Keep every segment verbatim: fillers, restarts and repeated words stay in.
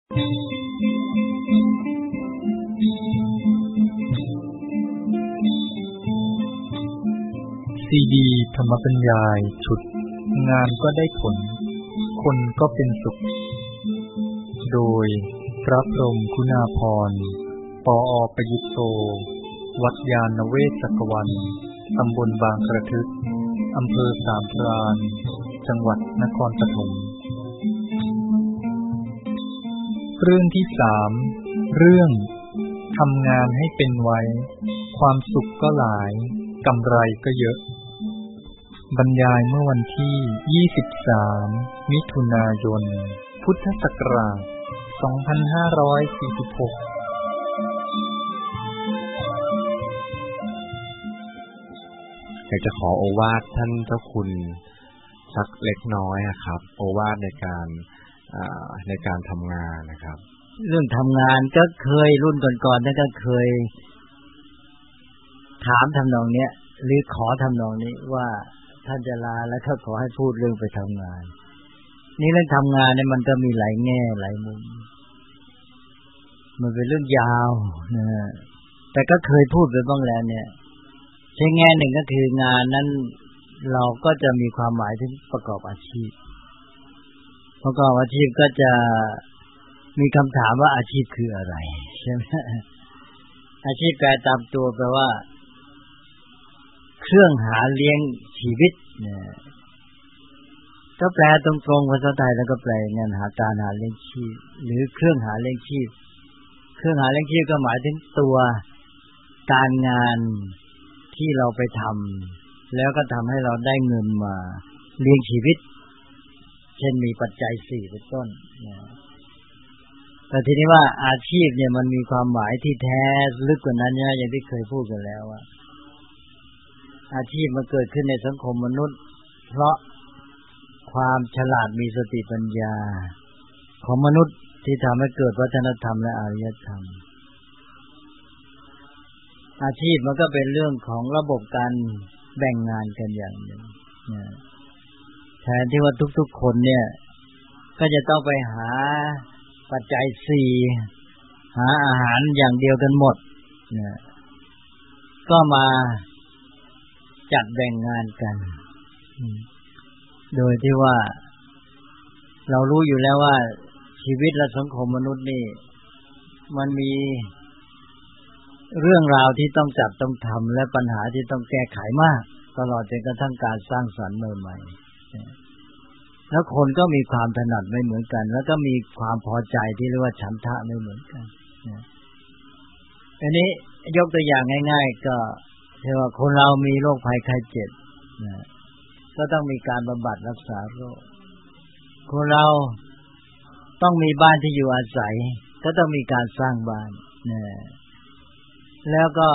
ซีดีธรรมบรรยายชุดงานก็ได้ผลคนก็เป็นสุขโดยพระพรหมคุณาภรณ์ ปอ.ประยุตโต วัดยานเวศกวันตำบลบางกระทึกอำเภอสามพรานจังหวัดนครปฐมเรื่องที่สามเรื่องทำงานให้เป็นไว้ความสุขก็หลายกำไรก็เยอะบรรยายเมื่อวันที่ยี่สิบสามมิถุนายนพุทธศักราชสองพันห้าร้อยสี่สิบหกอยากจะขอโอวาทท่านเจ้าคุณสักเล็กน้อยครับโอวาทในการในการทำงานนะครับเรื่องทำงานก็เคยรุ่นก่อนๆนั่นก็เคยถามทำนองเนี้ยหรือขอทำนองนี้ว่าท่านจะลาแล้วก็ขอให้พูดเรื่องไปทำงานนี่เรื่องทำงานเนี่ยมันก็มีหลายแง่หลายมุมมันเป็นเรื่องยาวนะแต่ก็เคยพูดไปบ้างแล้วเนี่ยใช่แง่หนึ่งก็คืองานนั้นเราก็จะมีความหมายถึงประกอบอาชีพประกอบอาชีพก็จะมีคำถามว่าอาชีพคืออะไรใช่ไหมอาชีพแปลตามตัวแปลว่าเครื่องหาเลี้ยงชีวิตเนี่ยก็แปลตรงๆภาษาไทยแล้วก็แปลงานหาการหาเลี้ยงชีพหรือเครื่องหาเลี้ยงชีพเครื่องหาเลี้ยงชีพก็หมายถึงตัวการงานที่เราไปทำแล้วก็ทำให้เราได้เงินมาเลี้ยงชีวิตเช่นมีปัจจัยสี่เป็นต้นแต่ทีนี้ว่าอาชีพเนี่ยมันมีความหมายที่แท้ลึกกว่านั้นนะอย่างที่เคยพูดกันแล้วว่าอาชีพมันเกิดขึ้นในสังคมมนุษย์เพราะความฉลาดมีสติปัญญาของมนุษย์ที่ทำให้เกิดวัฒนธรรมและอารยธรรมอาชีพมันก็เป็นเรื่องของระบบการแบ่งงานกันอย่างหนึ่งแทนที่ว่าทุกๆคนเนี่ยก็จะต้องไปหาปัจจัยสี่หาอาหารอย่างเดียวกันหมดเนี่ยก็มาจัดแบ่งงานกันโดยที่ว่าเรารู้อยู่แล้วว่าชีวิตและสังคมมนุษย์นี่มันมีเรื่องราวที่ต้องจัดต้องทำและปัญหาที่ต้องแก้ไขมากตลอดจนกระทั่งการสร้างสรรค์ใหม่ๆแล้วคนก็มีความถนัดไม่เหมือนกันแล้วก็มีความพอใจที่เรียกว่าฉันทะไม่เหมือนกันอันนี้ยกตัวอย่างง่ายๆก็ที่ว่าคนเรามีโรคภัยไข้เจ็บนะก็ต้องมีการบำบัดรักษาโรคคนเราต้องมีบ้านที่อยู่อาศัยก็ต้องมีการสร้างบ้านนะแล้วก็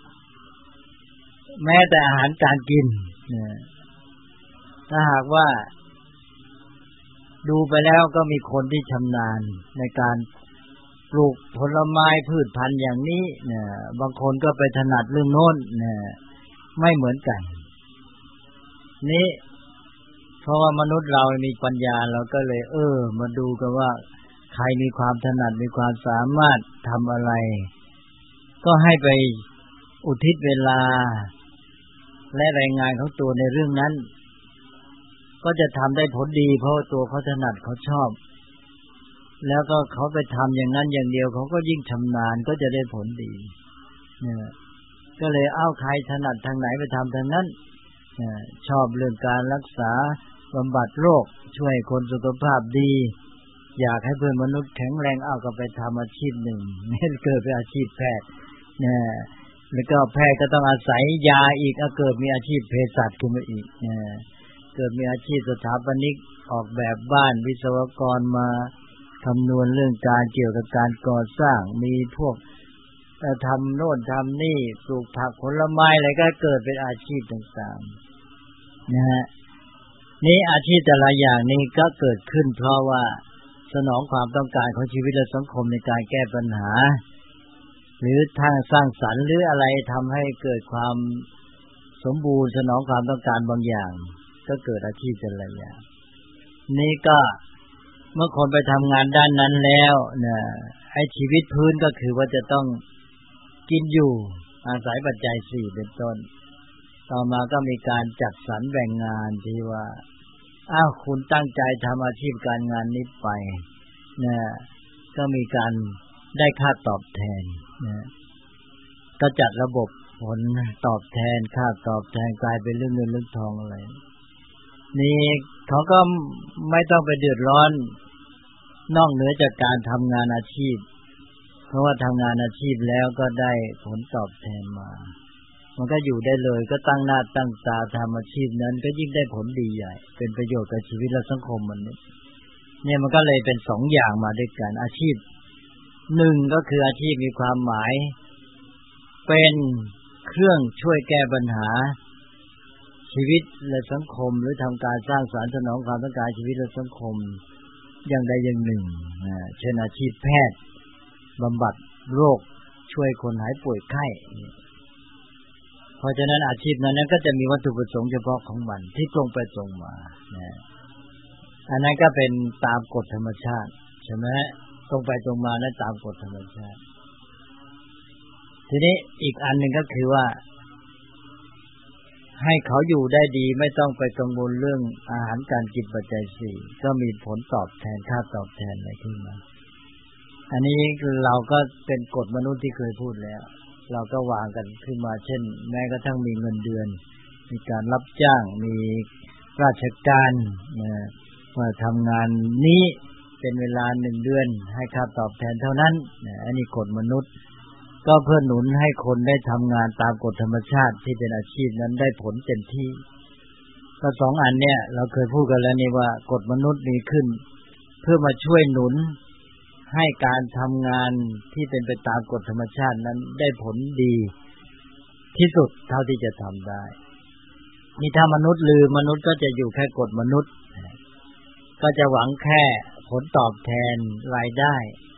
แม้แต่อาหารการกินนะถ้าหากว่าดูไปแล้วก็มีคนที่ชำนาญในการปลูกผลไม้พืชพันธุ์อย่างนี้เนี่ยบางคนก็ไปถนัดเรื่องโน้นเนี่ยไม่เหมือนกันนี่เพราะว่ามนุษย์เรามีปัญญาเราก็เลยเออมาดูกันว่าใครมีความถนัดมีความสามารถทำอะไรก็ให้ไปอุทิศเวลาและแรงงานของตัวในเรื่องนั้นก็จะทำได้ผลดีเพราะตัวเขาถนัดเขาชอบแล้วก็เขาไปทำอย่างนั้นอย่างเดียวเขาก็ยิ่งชำนาญก็จะได้ผลดีเนี่ยก็เลยเอาใครถนัดทางไหนไปทำทางนั้นชอบเรื่องการรักษาบำบัดโรคช่วยคนสุขภาพดีอยากให้เพื่อนมนุษย์แข็งแรงเอาก็ไปทำอาชีพหนึ่งนี่เกิดเป็นอาชีพแพทย์เนี่ยแล้วก็แพทย์ก็ต้องอาศัยยาอีกเกิดมีอาชีพเภสัชขึ้นมาอีกเนี่ยเกิดมีอาชีพสถาปนิกออกแบบบ้านวิศวกรมาคำนวณเรื่องการเกี่ยวกับการก่อสร้างมีพวกทำโน่นทำนี่ปลูกผักผลไม้อะไรก็เกิดเป็นอาชีพต่างๆนะฮะนี่อาชีพแต่ละอย่างนี้ก็เกิดขึ้นเพราะว่าสนองความต้องการของชีวิตและสังคมในการแก้ปัญหาหรือทางสร้างสรรค์หรืออะไรทำให้เกิดความสมบูรณ์สนองความต้องการบางอย่างก็เกิดอาชีพแต่ละอย่างนี่ก็เมื่อคนไปทำงานด้านนั้นแล้วเนี่ยไอ้ชีวิตพื้นก็คือว่าจะต้องกินอยู่อาศัยปัจจัยสี่เป็นต้นต่อมาก็มีการจัดสรรแบ่งงานที่ว่าอ้าวคุณตั้งใจทำอาชีพการงานนี้ไปนะก็มีการได้ค่าตอบแทนนะก็จัดระบบผลตอบแทนค่าตอบแทนกลายเป็นเรื่องเงินเรื่องทองอะไรนี่เขาก็ไม่ต้องไปเดือดร้อนนอกเหนือจากการทำงานอาชีพเพราะว่าทำงานอาชีพแล้วก็ได้ผลตอบแทนมามันก็อยู่ได้เลยก็ตั้งหน้าตั้งตาทำอาชีพนั้นก็ยิ่งได้ผลดีใหญ่เป็นประโยชน์กับชีวิตและสังคมมันนี่เนี่ยมันก็เลยเป็นสองอย่างมาด้วยกันอาชีพหนึ่งก็คืออาชีพมีความหมายเป็นเครื่องช่วยแก้ปัญหาชีวิตและสังคมหรือทำการสร้างสรรค์สนองความต้องการชีวิตและสังคมอย่างใดอย่างหนึ่งเช่นอาชีพแพทย์บำบัดโรคช่วยคนหายป่วยไข้เพราะฉะนั้นอาชีพนั้นก็จะมีวัตถุประสงค์เฉพาะของมันที่ตรงไปตรงมาอันนั้นก็เป็นตามกฎธรรมชาติใช่ไหมตรงไปตรงมาและตามกฎธรรมชาติทีนี้อีกอันหนึ่งก็คือว่าให้เขาอยู่ได้ดีไม่ต้องไปกังวลเรื่องอาหารการกินปัจจัยสี่ก็มีผลตอบแทนค่าตอบแทนอะไรขึ้นมาอันนี้เราก็เป็นกฎมนุษย์ที่เคยพูดแล้วเราก็วางกันขึ้นมาเช่นแม้กระทั่งมีเงินเดือนมีการรับจ้างมีราชการนะว่าทำงานนี้เป็นเวลาหนึ่งเดือนให้ค่าตอบแทนเท่านั้นนะอันนี้กฎมนุษย์ก็เพื่อหนุนให้คนได้ทำงานตามกฎธรรมชาติที่เป็นอาชีพนั้นได้ผลเต็มที่ก็สองอันเนี่ยเราเคยพูดกันแล้วนี่ว่ากฎมนุษย์มีขึ้นเพื่อมาช่วยหนุนให้การทำงานที่เป็นไปตามกฎธรรมชาตินั้นได้ผลดีที่สุดเท่าที่จะทำได้นี่ถ้ามนุษย์ลืมมนุษย์ก็จะอยู่แค่กฎมนุษย์ก็จะหวังแค่ผลตอบแทนรายได้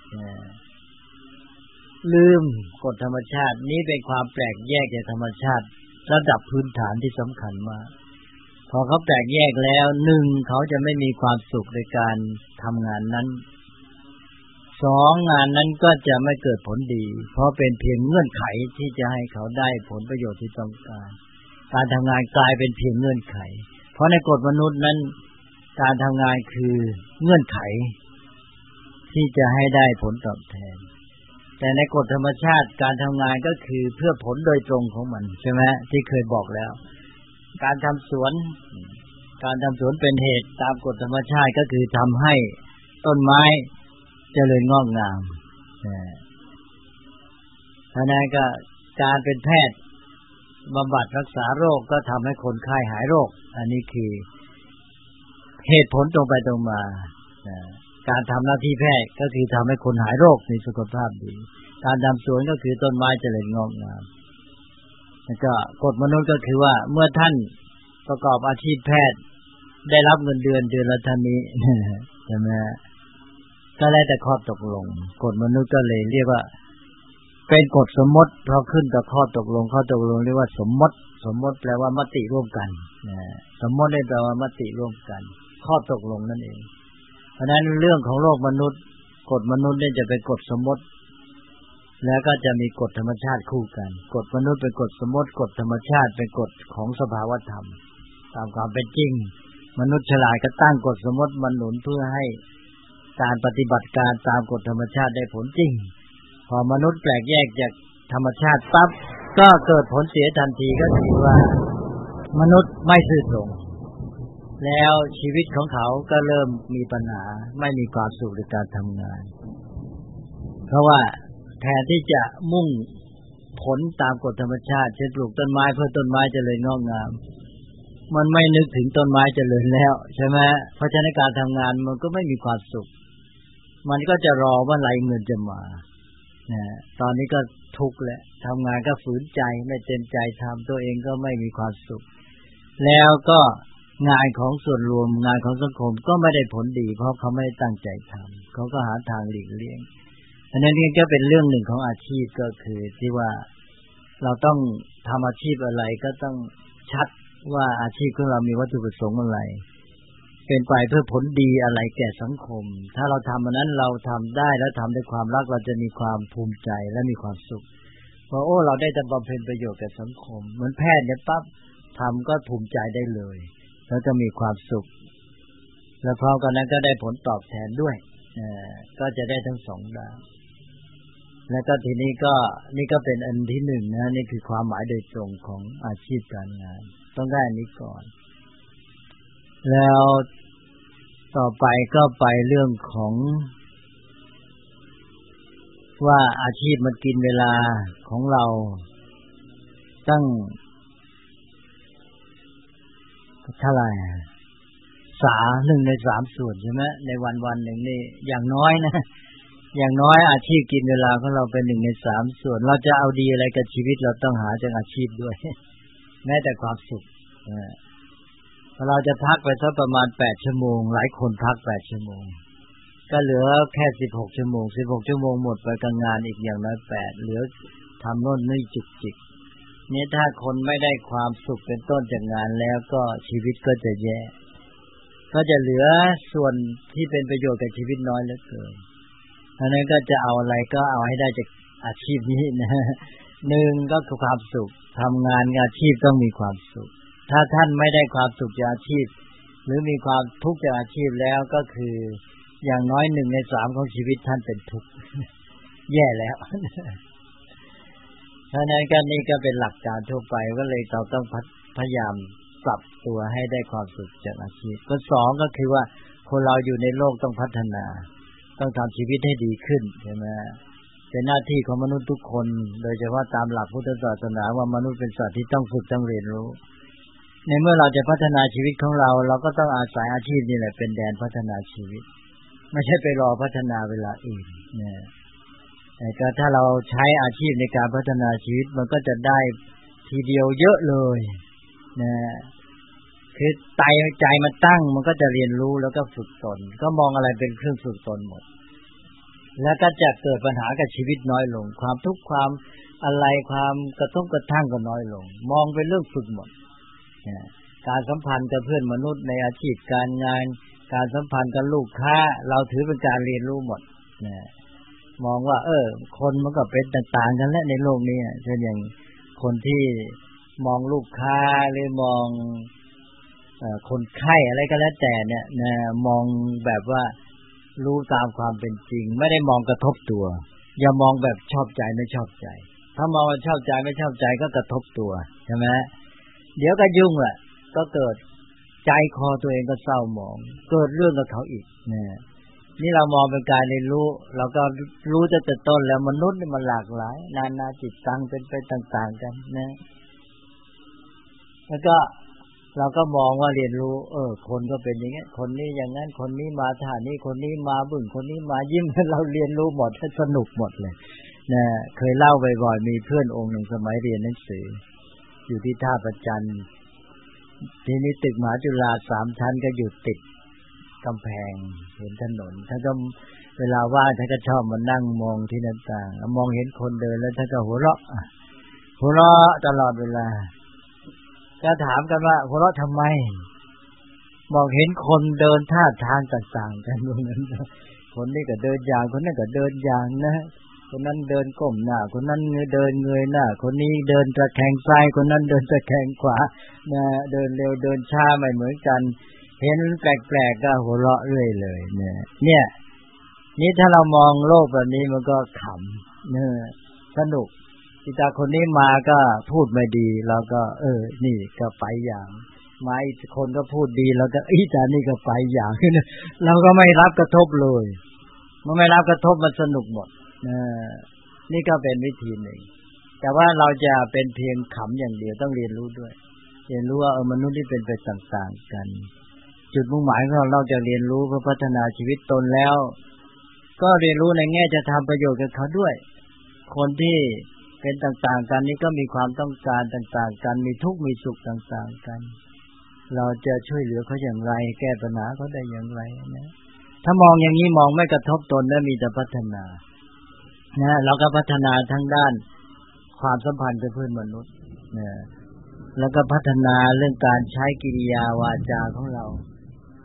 ลืมกฎธรรมชาตินี้เป็นความแปลกแยกจากธรรมชาติระดับพื้นฐานที่สำคัญมากพอเขาแปลกแยกแล้วหนึ่งเขาจะไม่มีความสุขในการทำงานนั้นสองงานนั้นก็จะไม่เกิดผลดีเพราะเป็นเพียงเงื่อนไขที่จะให้เขาได้ผลประโยชน์ที่ต้องการการทำงานกลายเป็นเพียงเงื่อนไขเพราะในกฎมนุษย์นั้นการทำงานคือเงื่อนไขที่จะให้ได้ผลตอบแทนแต่ในกฎธรรมชาติการทำงานก็คือเพื่อผลโดยตรงของมันใช่ไหมที่เคยบอกแล้วการทำสวนการทำสวนเป็นเหตุตามกฎธรรมชาติก็คือทำให้ต้นไม้เจริญงอกงามเพราะนั้นก็การเป็นแพทย์บำบัดรักษาโรคก็ทำให้คนไข้หายโรคอันนี้คือเหตุผลตรงไปตรงมาการทำหน้าที่แพทย์ก็คือทำให้คนหายโรคมีสุขภาพดีการทำสวนก็คือต้นไม้เจริญงอกงามแล้วก็กฎมนุษย์ก็คือว่าเมื่อท่านประกอบอาชีพแพทย์ได้รับเงินเดือนเดือนละเท่านี้ใช่ไหมก็แล้วแต่ข้อตกลงกฎมนุษย์ก็เลยเรียกว่าเป็นกฎสมมติเพราะขึ้นต่อข้อตกลงข้อตกลงเรียกว่าสมมติสมมติแปลว่ามติร่วมกันสมมติแปลว่ามติร่วมกันข้อตกลงนั่นเองเพราะนั้นเรื่องของโลกมนุษย์กฎมนุษย์เนี่ยจะเป็นกฎสมมติแล้วก็จะมีกฎธรรมชาติคู่กันกฎมนุษย์เป็นกฎสมมติกฎธรรมชาติเป็นกฎของสภาวธรรมตามความเป็นจริงมนุษย์ฉลาดก็ตั้งกฎสมมติมาหนุนเพื่อให้การปฏิบัติการตามกฎธรรมชาติได้ผลจริงพอมนุษย์แปลกแยกจากธรรมชาติปั๊บก็เกิดผลเสียทันทีก็คือว่ามนุษย์ไม่ซื่อตรงแล้วชีวิตของเขาก็เริ่มมีปัญหาไม่มีความสุขในการทำงานเพราะว่าแทนที่จะมุ่งผลตามกฎธรรมชาติเช่นปลูกต้นไม้เพื่อต้นไม้เจริญงอกงามมันไม่นึกถึงต้นไม้เจริญแล้วใช่ไหมเพราะฉะนั้นการทำงานมันก็ไม่มีความสุขมันก็จะรอว่าไหลเงินจะมานะตอนนี้ก็ทุกข์แล้วทำงานก็ฝืนใจไม่เต็มใจทำตัวเองก็ไม่มีความสุขแล้วก็งานของส่วนรวมงานของสังคมก็ไม่ได้ผลดีเพราะเขาไม่ได้ตั้งใจทำเขาก็หาทางหลีกเลี่ยงอันนั้นก็เป็นเรื่องหนึ่งของอาชีพก็คือที่ว่าเราต้องทำอาชีพอะไรก็ต้องชัดว่าอาชีพของเรามีวัตถุประสงค์อะไรเป็นไปเพื่อผลดีอะไรแก่สังคมถ้าเราทำอันนั้นเราทำได้แล้วทำด้วยความรักเราจะมีความภูมิใจและมีความสุขเพราะโอ้เราได้ทำบำเพ็ญประโยชน์แก่สังคมเหมือนแพทย์เนี่ยปั๊บทำก็ภูมิใจได้เลยแล้วจะมีความสุขแล้วพร้อมกันนั้นก็ได้ผลตอบแทนด้วยก็จะได้ทั้งสองด้านแล้วก็ทีนี้ก็นี่ก็เป็นอันที่หนึ่งนะนี่คือความหมายโดยตรงของอาชีพการงานต้องได้อันนี้ก่อนแล้วต่อไปก็ไปเรื่องของว่าอาชีพมันกินเวลาของเราตั้งเท่าไหร่สาหนึ่งในสามส่วนใช่ไหมในวันวันหนึ่งนี่อย่างน้อยนะอย่างน้อยอาชีพกินเวลาของเราเป็นหนึ่งในสามส่วนเราจะเอาดีอะไรกับชีวิตเราต้องหาจากอาชีพด้วยแม้แต่ความสุขเราจะพักไปสักประมาณแปดชั่วโมงหลายคนพักแปดชั่วโมงก็เหลือแค่สิบหกชั่วโมงสิบหกชั่วโมงหมดไปกับงานอีกอย่างน้อยแปดเหลือทำโน่นนี่จุกจิกเนี่ยถ้าคนไม่ได้ความสุขเป็นต้นจากงานแล้วก็ชีวิตก็จะแย่ก็จะเหลือส่วนที่เป็นประโยชน์กับชีวิตน้อยเหลือเกินอันนั้นก็จะเอาอะไรก็เอาให้ได้จากอาชีพนี้นะหนึ่งก็คือความสุขทำงานอาชีพต้องมีความสุขถ้าท่านไม่ได้ความสุขจากอาชีพหรือมีความทุกข์จากอาชีพแล้วก็คืออย่างน้อยหนึ่งในสามของชีวิตท่านเป็นทุกข์แย่แล้วเพราะนั้นก็นี่ก็เป็นหลักการทั่วไปก็เลยเราต้องพยายามปรับตัวให้ได้ความสุขจากอาชีพข้อสองก็คือว่าคนเราอยู่ในโลกต้องพัฒนาต้องทำชีวิตให้ดีขึ้นใช่ไหมเป็นหน้าที่ของมนุษย์ทุกคนโดยเฉพาะตามหลักพุทธศาสนาว่ามนุษย์เป็นสัตว์ที่ต้องฝึกต้องเรียนรู้ในเมื่อเราจะพัฒนาชีวิตของเราเราก็ต้องอาศัยอาชีพนี่แหละเป็นแดนพัฒนาชีวิตไม่ใช่ไปรอพัฒนาเวลาอื่นนะแต่ก็ถ้าเราใช้อาชีพในการพัฒนาชีวิตมันก็จะได้ทีเดียวเยอะเลยนะคือใจใจมันตั้งมันก็จะเรียนรู้แล้วก็ฝึกตนก็มองอะไรเป็นเครื่องฝึกตนหมดแล้วก็จะเกิดปัญหากับชีวิตน้อยลงความทุกข์ความอะไรความกระทบกระทั่งก็น้อยลงมองเป็นเรื่องฝึกหมดการสัมพันธ์กับเพื่อนมนุษย์ในอาชีพการงานการสัมพันธ์กับลูกค้าเราถือเป็นการเรียนรู้หมดนะมองว่าเออคนมันก็เป็นต่างๆกันแล้วในโลกนี้เช่นอย่างคนที่มองลูกค้าหรือมองเอ่อคนไข้อะไรก็แล้วแต่เนี่ยนะมองแบบว่ารู้ตามความเป็นจริงไม่ได้มองกระทบตัวอย่ามองแบบชอบใจไม่ชอบใจถ้ามองว่าชอบใจไม่ชอบใจก็กระทบตัวใช่ไหมเดี๋ยวก็ยุ่งแหละก็เกิดใจคอตัวเองก็เศร้าหมองเกิดเรื่องกับเขาอีกนะนี่เรามองเป็นการเรียนรู้เราก็รู้ตั้งแต่ต้นแล้วมนุษย์นี่มันหลากหลายนานาจิตตังเป็นไปต่างๆกันนะแล้วก็เราก็มองว่าเรียนรู้เออคนก็เป็นอย่างงี้คนนี้อย่างนั้นคนนี้มาท่านี้คนนี้มาบึ้งคนนี้มายิ้มเราเรียนรู้หมดสนุกหมดเลยนะเคยเล่าบ่อยๆมีเพื่อนองค์หนึ่งสมัยเรียนหนังสืออยู่ที่ท่าประจันทีนี้ตึกมหาจุฬาสามชั้นก็อยู่ติดกำแพงเห็นถนนท่านก็เวลาว่างท่านก็ชอบมานั่งมองที่หน้าต่างมองเห็นคนเดินแล้วท่านก็หัวเราะหัวเราะตลอดเวลาก็ถามกันว่าหัวเราะทำไมมองเห็นคนเดินท่าทางต่างๆกันตรงนั้นคนนี้ก็เดินอย่างคนนั้นก็เดินอย่างนะคนนั้นเดินก้มหน้าคนนั้นเดินเงยหน้าคนนี้เดินตะแคงซ้ายคนนั้นเดินตะแคงขวานะเดินเร็วเดินช้าไม่เหมือนกันเห็นแปลกๆก็หัวเราะเรื่อยเลยเนี่ยเนี่ยนี่ถ้าเรามองโลกแบบนี้มันก็ขำเนี่ยสนุกอีตาคนนี้มาก็พูดไม่ดีเราก็เออนี่ก็ไปอย่างมาอีกคนก็พูดดีเราก็อีตานี่ก็ไปอย่างเราก็ไม่รับกระทบเลยมันไม่รับกระทบมันสนุกหมดนี่ก็เป็นวิธีหนึ่งแต่ว่าเราจะเป็นเพียงขำอย่างเดียวต้องเรียนรู้ด้วยเรียนรู้ว่าเออมนุษย์ที่เป็นไปต่างๆกันจุดมุ่งหมายของเราเราจะเรียนรู้เพื่อพัฒนาชีวิตตนแล้วก็เรียนรู้ในแง่จะทำประโยชน์กับเขาด้วยคนที่เป็นต่างๆกันนี่ก็มีความต้องการต่างๆกันมีทุกข์มีสุขต่างๆกันเราจะช่วยเหลือเขาอย่างไรแก้ปัญหาเขาได้อย่างไรนะถ้ามองอย่างนี้มองไม่กระทบตนแล้วมีแต่พัฒนานะเราก็พัฒนาทั้งด้านความสัมพันธ์กับเพื่อนมนุษย์นะแล้วก็พัฒนาเรื่องการใช้กิริยาวาจาของเรา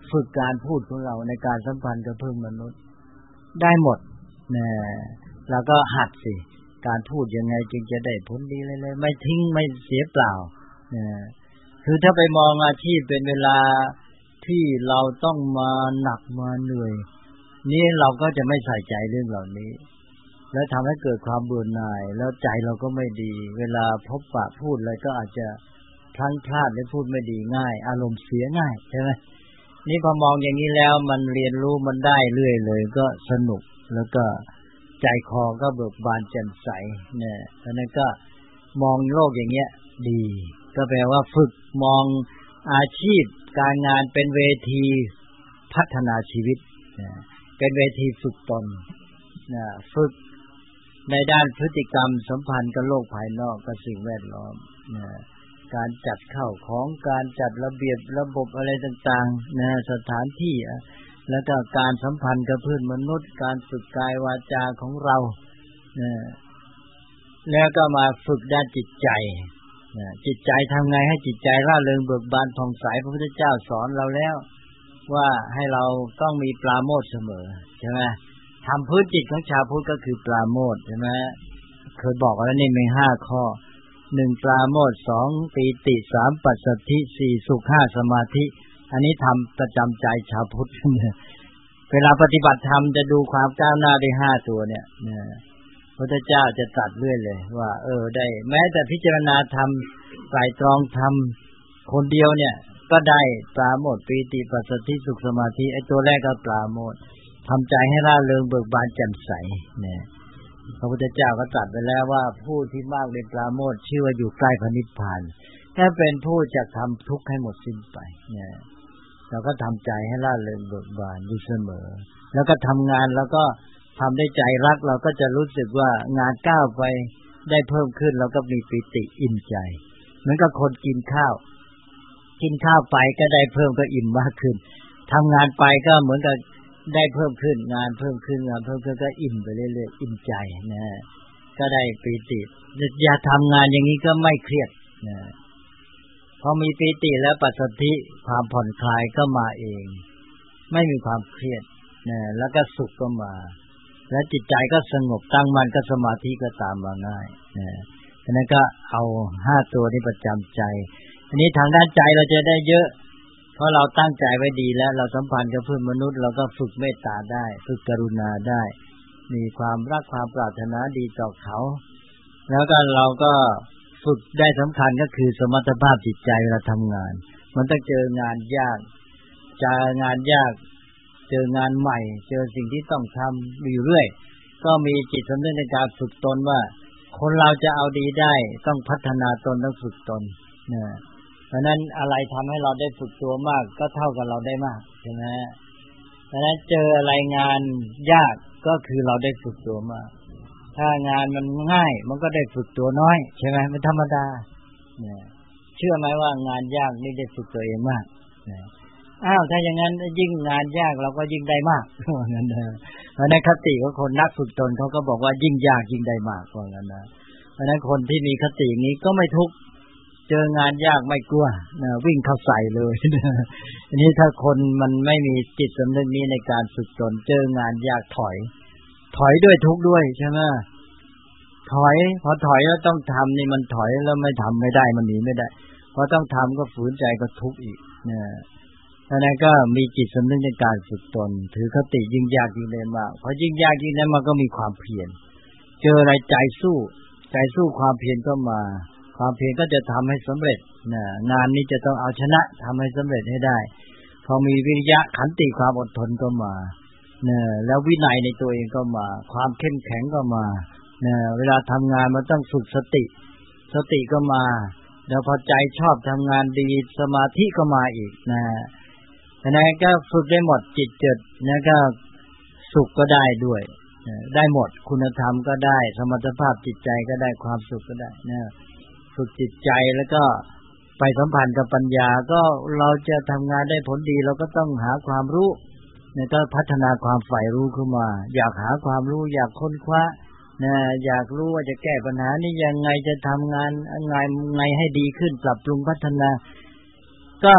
ฝึกการพูดของเราในการสัมพันธ์กับเพื่อนมนุษย์ได้หมดนะแล้วก็หัดสิการพูดยังไงจึงจะได้ผลดีเลยๆไม่ทิ้งไม่เสียเปล่านะคือถ้าไปมองอาชีพเป็นเวลาที่เราต้องมาหนักมาเหนื่อยนี่เราก็จะไม่ใส่ใจเรื่องเหล่านี้แล้วทำให้เกิดความเบื่อหน่ายแล้วใจเราก็ไม่ดีเวลาพบปะพูดอะไรก็อาจจะพลั้งพลาดหรือพูดไม่ดีง่ายอารมณ์เสียง่ายใช่ไหมนี่พอมองอย่างนี้แล้วมันเรียนรู้มันได้เรื่อยเลยก็สนุกแล้วก็ใจคอก็เบิกบานแจ่มใสเนี่ยเพราะนั้นก็มองโลกอย่างเงี้ยดีก็แปลว่าฝึกมองอาชีพการงานเป็นเวทีพัฒนาชีวิตเป็นเวทีฝึกตนฝึกในด้านพฤติกรรมสัมพันธ์กับโลกภายนอกกับสิ่งแวดล้อมการจัดเข้าของการจัดระเบียบระบบอะไรต่างๆนะสถานที่แล้วก็การสัมพันธ์กับเพื่อนมนุษย์การฝึกกายวาจาของเรานะแล้วก็มาฝึกด้านจิตใจนะจิตใจทำไงให้จิตใจร่าเริงเบิกบานผ่องใสพระพุทธเจ้าสอนเราแล้วว่าให้เราต้องมีปราโมทย์เสมอใช่ไหมทำพื้นจิตของชาวพุทธก็คือปราโมทย์ใช่ไหมเคยบอกแล้วนี่มีห้าข้อหนึ่งปราโมทย์สองปีติสามปัสสัทธิสี่สุขห้าสมาธิอันนี้ทำประจำใจชาวพุทธเวลาปฏิบัติธรรมจะดูความก้าวหน้าได้ห้าตัวเนี่ยพระพุทธเจ้าจะตรัสเรื่อยเลยว่าเออได้แม้แต่พิจารณาธรรมไตร่ตรองธรรมคนเดียวเนี่ยก็ได้ปราโมทย์ปีติปัสสัทธิสุขสมาธิไอ้ตัวแรกก็ปราโมทย์ทำใจให้ร่าเริงเบิกบานแจ่มใสเนี่ยพระพุทธเจ้าก็ตรัสไปแล้วว่าผู้ที่มากในปราโมทย์ชื่อว่าอยู่ใกล้พระนิพพานแค่เป็นผู้จะทำทุกข์ให้หมดสิ้นไปเนี่ยเราก็ทำใจให้ร่าเริงเบิกบานอยู่เสมอแล้วก็ทำงานแล้วก็ทำด้วยใจรักเราก็จะรู้สึกว่างานก้าวไปได้เพิ่มขึ้นเราก็มีปิติอิ่มใจเหมือนกับคนกินข้าวกินข้าวไปก็ได้เพิ่มก็อิ่มมากขึ้นทำงานไปก็เหมือนกับได้เพิ่มขึ้นงานเพิ่มขึ้นงานเพิ่มขึ้นก็อิ่มไปเรื่อยๆอิ่มใจนะก็ได้ปิติอย่าทำงานอย่างนี้ก็ไม่เครียดนะพอมีปิติแล้วปัสสัทธิความผ่อนคลายก็มาเองไม่มีความเครียดนะแล้วก็สุขก็มาแล้วจิตใจก็สงบตั้งมั่นก็สมาธิก็ตามมาง่ายนะฉะนั้นก็เอาห้าตัวนี้ประจำใจอันนี้ทางด้านใจเราจะได้เยอะเพราะเราตั้งใจไว้ดีแล้วเราสัมพันธ์กับเพื่อนมนุษย์เราก็ฝึกเมตตาได้ฝึกกรุณาได้มีความรักความปรารถนาดีต่อเขาแล้วก็เราก็ฝึกได้สำคัญก็คือสมรรถภาพจิตใจเวลาทำงานมันต้องเจองานยากเจองานยากเจองานใหม่เจอสิ่งที่ต้องทำอยู่เรื่อยก็มีจิตสำนึกในการฝึกตนว่าคนเราจะเอาดีได้ต้องพัฒนาตนต้องฝึกตนนะเพราะนั้นอะไรทำให้เราได้ฝึกตัวมากก็เท่ากับเราได้มากใช่ไหมเพราะนั้นเจออะไรงานยากก็คือเราได้ฝึกตัวมากถ้างานมันง่ายมันก็ได้ฝึกตัวน้อยใช่ไหมมันธรรมดาเนี่ยเชื่อไหมว่างานยากนี่ได้ฝึกตัวเองมากเนี่ยอ้าวถ้าอย่างนั้นยิ่งงานยากเราก็ยิ่งได้มากเพราะงั้นนะเพราะนั้นคติของคนนักฝึกตนเขาก็บอกว่ายิ่งยากยิ่งได้มากเพราะงั้นนะเพราะนั้นคนที่มีคตินี้ก็ไม่ทุกข์เจองานยากไม่กลัวนะวิ่งเข้าใส่เลยอันนี้ถ้าคนมันไม่มีจิตสำนึกนี้ในการฝึกตนเจองานยากถอยถอยด้วยทุกข์ด้วยใช่ไหมถอยพอถอยแล้วต้องทำนี่มันถอยแล้วไม่ทำไม่ได้มันหนีไม่ได้พอต้องทำก็ฝืนใจก็ทุกข์อีกเนี่ยดังนั้นก็มีจิตสำนึกในการฝึกตนถือคติยิ่งยากยิ่งได้มากพอยิ่งยากยิ่งได้มันก็มีความเพียรเจออะไรใจสู้ใจสู้ความเพียรก็มาความเพียรก็จะทำให้สำเร็จนะงานนี้จะต้องเอาชนะทำให้สำเร็จให้ได้พอมีวิริยะขันติความอดทนก็มาเนี่ยแล้ววินัยในตัวเองก็มาความเข้มแข็งก็มาเนี่ยเวลาทำงานมันต้องฝึกสติสติก็มาแล้วพอใจชอบทำงานดีสมาธิก็มาอีกนะฉะนั้นก็ฝึกได้หมดจิตเจิดแล้วก็สุขก็ได้ด้วยได้หมดคุณธรรมก็ได้สมรรถภาพจิตใจก็ได้ความสุขก็ได้นะฝึกจิตใจแล้วก็ไปสัมพันธ์กับปัญญาก็เราจะทำงานได้ผลดีเราก็ต้องหาความรู้เนี่ยก็พัฒนาความใฝ่รู้ขึ้นมาอยากหาความรู้อยากค้นคว้านะอยากรู้ว่าจะแก้ปัญหานี้ยังไงจะทำงานยังไงไงให้ดีขึ้นปรับปรุงพัฒนาก็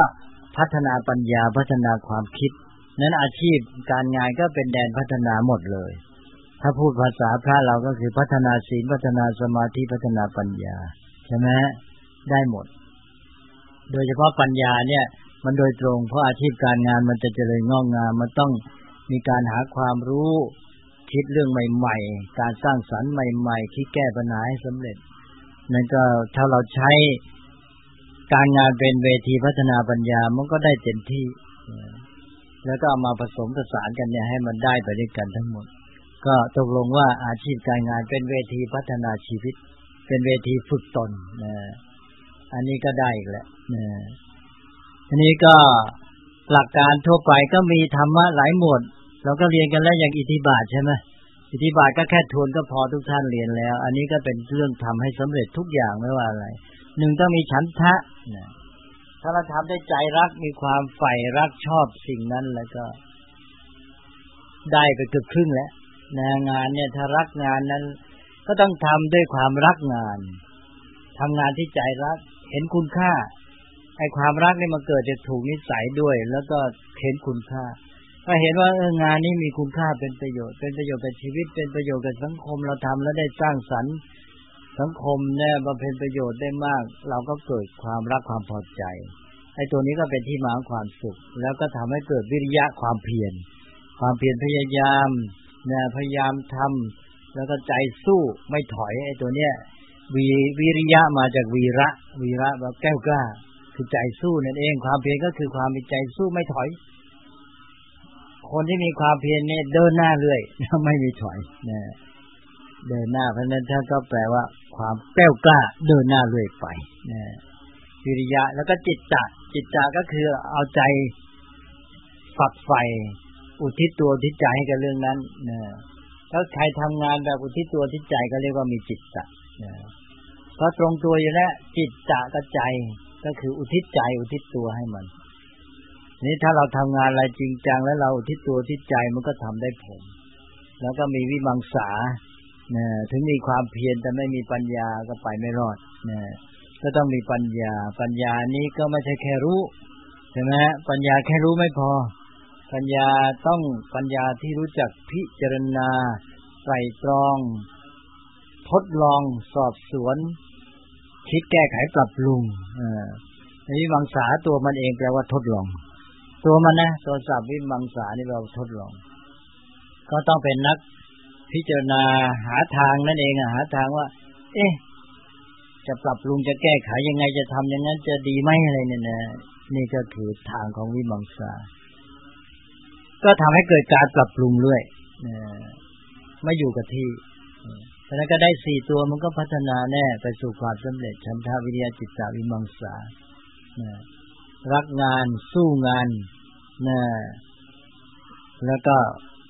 พัฒนาปัญญาพัฒนาความคิดนั้นอาชีพการงานก็เป็นแดนพัฒนาหมดเลยถ้าพูดภาษาพระเราก็คือพัฒนาศีลพัฒนาสมาธิพัฒนาปัญญาใช่ไหมได้หมดโดยเฉพาะปัญญาเนี่ยมันโดยตรงเพราะอาชีพการงานมันจะเจริญงอกงามมันต้องมีการหาความรู้คิดเรื่องใหม่ๆการสร้างสรรค์ใหม่ๆคิดแก้ปัญหาให้สำเร็จนั่นก็ถ้าเราใช้การงานเป็นเวทีพัฒนาปัญญามันก็ได้เต็มที่แล้วก็เอามาผสมผสานกันเนี่ยให้มันได้ไปด้วยกันทั้งหมดก็ตกลงว่าอาชีพการงานเป็นเวทีพัฒนาชีวิตเป็นเวทีฝึกตนนะอันนี้ก็ได้อีกแล้วนะอันนี้ก็หลักการทั่วไปก็มีธรรมะหลายหมวดเราก็เรียนกันแล้วอย่างอิทธิบาทใช่ไหมอิทธิบาทก็แค่ทวนก็พอทุกท่านเรียนแล้วอันนี้ก็เป็นเรื่องทำให้สำเร็จทุกอย่างไม่ว่าอะไรหนึ่งต้องมีฉันทะนะถ้าเราทำด้วยใจรักมีความใฝ่รักชอบสิ่งนั้นแล้วก็ได้ไปเกือบครึ่งแล้วงานเนี่ยถ้ารักงานนั้นก็ต้องทำด้วยความรักงานทำงานที่ใจรักเห็นคุณค่าไอ้ความรักนี่มันเกิดจากถูกนิสัยด้วยแล้วก็เห็นคุณค่าก็เห็นว่าเอองานนี้มีคุณค่าเป็นประโยชน์เป็นประโยชน์กับชีวิตเป็นประโยชน์กับสังคมเราทำแล้วได้สร้างสรรค์สังคมเนี่ยบำเพ็ญประโยชน์ได้มากเราก็เกิดความรักความพอใจไอ้ตัวนี้ก็เป็นที่มาของความสุขแล้วก็ทำให้เกิดวิริยะความเพียรความเพียรพยายามเนี่ยพยายามทำแล้วก็ใจสู้ไม่ถอยไอ้ตัวเนี้ยวิวิริยะมาจากวีระวีระแบบแก้วกล้าคือใจสู้นั่นเองความเพียรก็คือความมีใจสู้ไม่ถอยคนที่มีความเพียรเนี่ยเดินหน้าเรื่อยไม่มีถอยนะเดินหน้าเพราะนั้นท่านก็แปลว่าความแก้วกล้าเดินหน้าเรื่อยไปนะวิริยะแล้วก็จิตตะจิตตะก็คือเอาใจฝักใฝ่อุทิศตัวอุทิศใจให้กับเรื่องนั้นนะถ้าใครทำงานแบบอุทิศตัวอุทิศใจก็เรียกว่ามีจิตตะนะเพราะตรงตัวอยู่แล้วจิตตะกับใจก็คืออุทิศใจอุทิศตัวให้มันนี่ถ้าเราทำงานอะไรจริงจังแล้วเราอุทิศตัวอุทิศใจมันก็ทำได้ผลแล้วก็มีวิมังสานะถึงมีความเพียรแต่ไม่มีปัญญาก็ไปไม่รอดนะก็ต้องมีปัญญาปัญญานี้ก็ไม่ใช่แค่รู้ใช่ไหมปัญญาแค่รู้ไม่พอปัญญาต้องปัญญาที่รู้จักพิจารณาไตร่ตรองทดลองสอบสวนคิดแก้ไขปรับปรุงอ่าวิมังสาตัวมันเองแปลว่าทดลองตัวมันนะตัวศัพท์วิมังสานี่แปลว่าทดลองก็ต้องเป็นนักพิจารณาหาทางนั่นเองหาทางว่าเอ๊ะจะปรับปรุงจะแก้ไขยังไงจะทำอย่างนั้นจะดีไหมอะไรเนี่ยนะนี่ก็คือทางของวิมังสาก็ทำให้เกิดการปรับปรุงเรื่อยไม่อยู่กับที่เพราะนั้นก็ได้สี่ตัวมันก็พัฒนาแน่ไปสู่ความสำเร็จฉันทะวิริยะจิตตะวิมังสารักงานสู้งานนะแล้วก็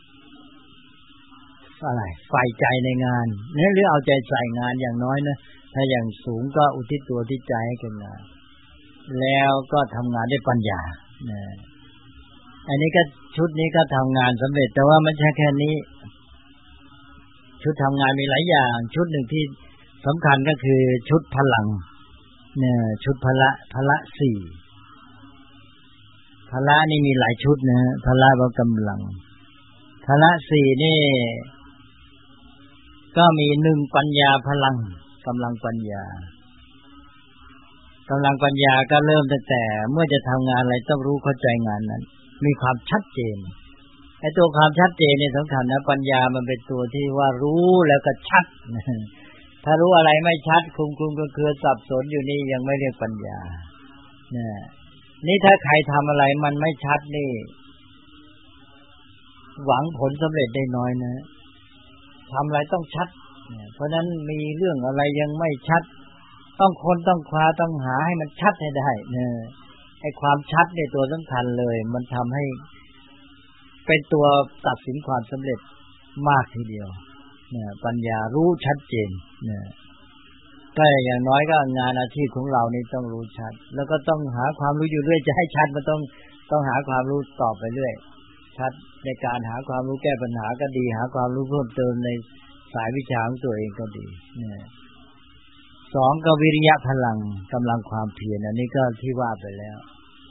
อะไรใฝ่ใจในงานเนี่ยหรือเอาใจใส่งานอย่างน้อยนะถ้าอย่างสูงก็อุทิศตัวอุทิศใจให้กับงานแล้วก็ทำงานด้วยปัญญานะอันนี้ก็ชุดนี้ก็ทำงานสำเร็จแต่ว่าไม่ใช่แค่นี้ชุดทำงานมีหลายอย่างชุดหนึ่งที่สำคัญก็คือชุดพลังเนี่ยชุดพละพละสี่พละนี่มีหลายชุดนะพละว่ากำลังพละสี่นี่ก็มีหนึ่งปัญญาพลังกำลังปัญญากำลังปัญญาก็เริ่มตั้งแต่เมื่อจะทำงานอะไรต้องรู้เข้าใจงานนั้นมีความชัดเจนไอ้ตัวความชัดเจนนี่สำคัญนะปัญญามันเป็นตัวที่ว่ารู้แล้วก็ชัดถ้ารู้อะไรไม่ชัดคุมคุมก็คือสับสนอยู่นี่ยังไม่เรียกปัญญาเนี่ยนี่ถ้าใครทำอะไรมันไม่ชัดนี่หวังผลสำเร็จได้น้อยนะทำอะไรต้องชัดเพราะนั้นมีเรื่องอะไรยังไม่ชัดต้องคนต้องคว้าต้องหาให้มันชัดให้ได้เนี่ยไอ้ความชัดในตัวสำคัญเลยมันทำให้เป็นตัวตัดสินความสำเร็จมากทีเดียวเนี่ยปัญญารู้ชัดเจนเนี่ยก็อย่างน้อยก็งานอาชีพของเรานี่ต้องรู้ชัดแล้วก็ต้องหาความรู้อยู่เรื่อยจะให้ชัดมันต้องต้องหาความรู้ต่อไปเรื่อยชัดในการหาความรู้แก้ปัญหาก็ดีหาความรู้เพิ่มเติมในสายวิชาของตัวเองก็ดีเนี่ยสองก็วิริยะพลังกำลังความเพียรอันนี้ก็ที่ว่าไปแล้ว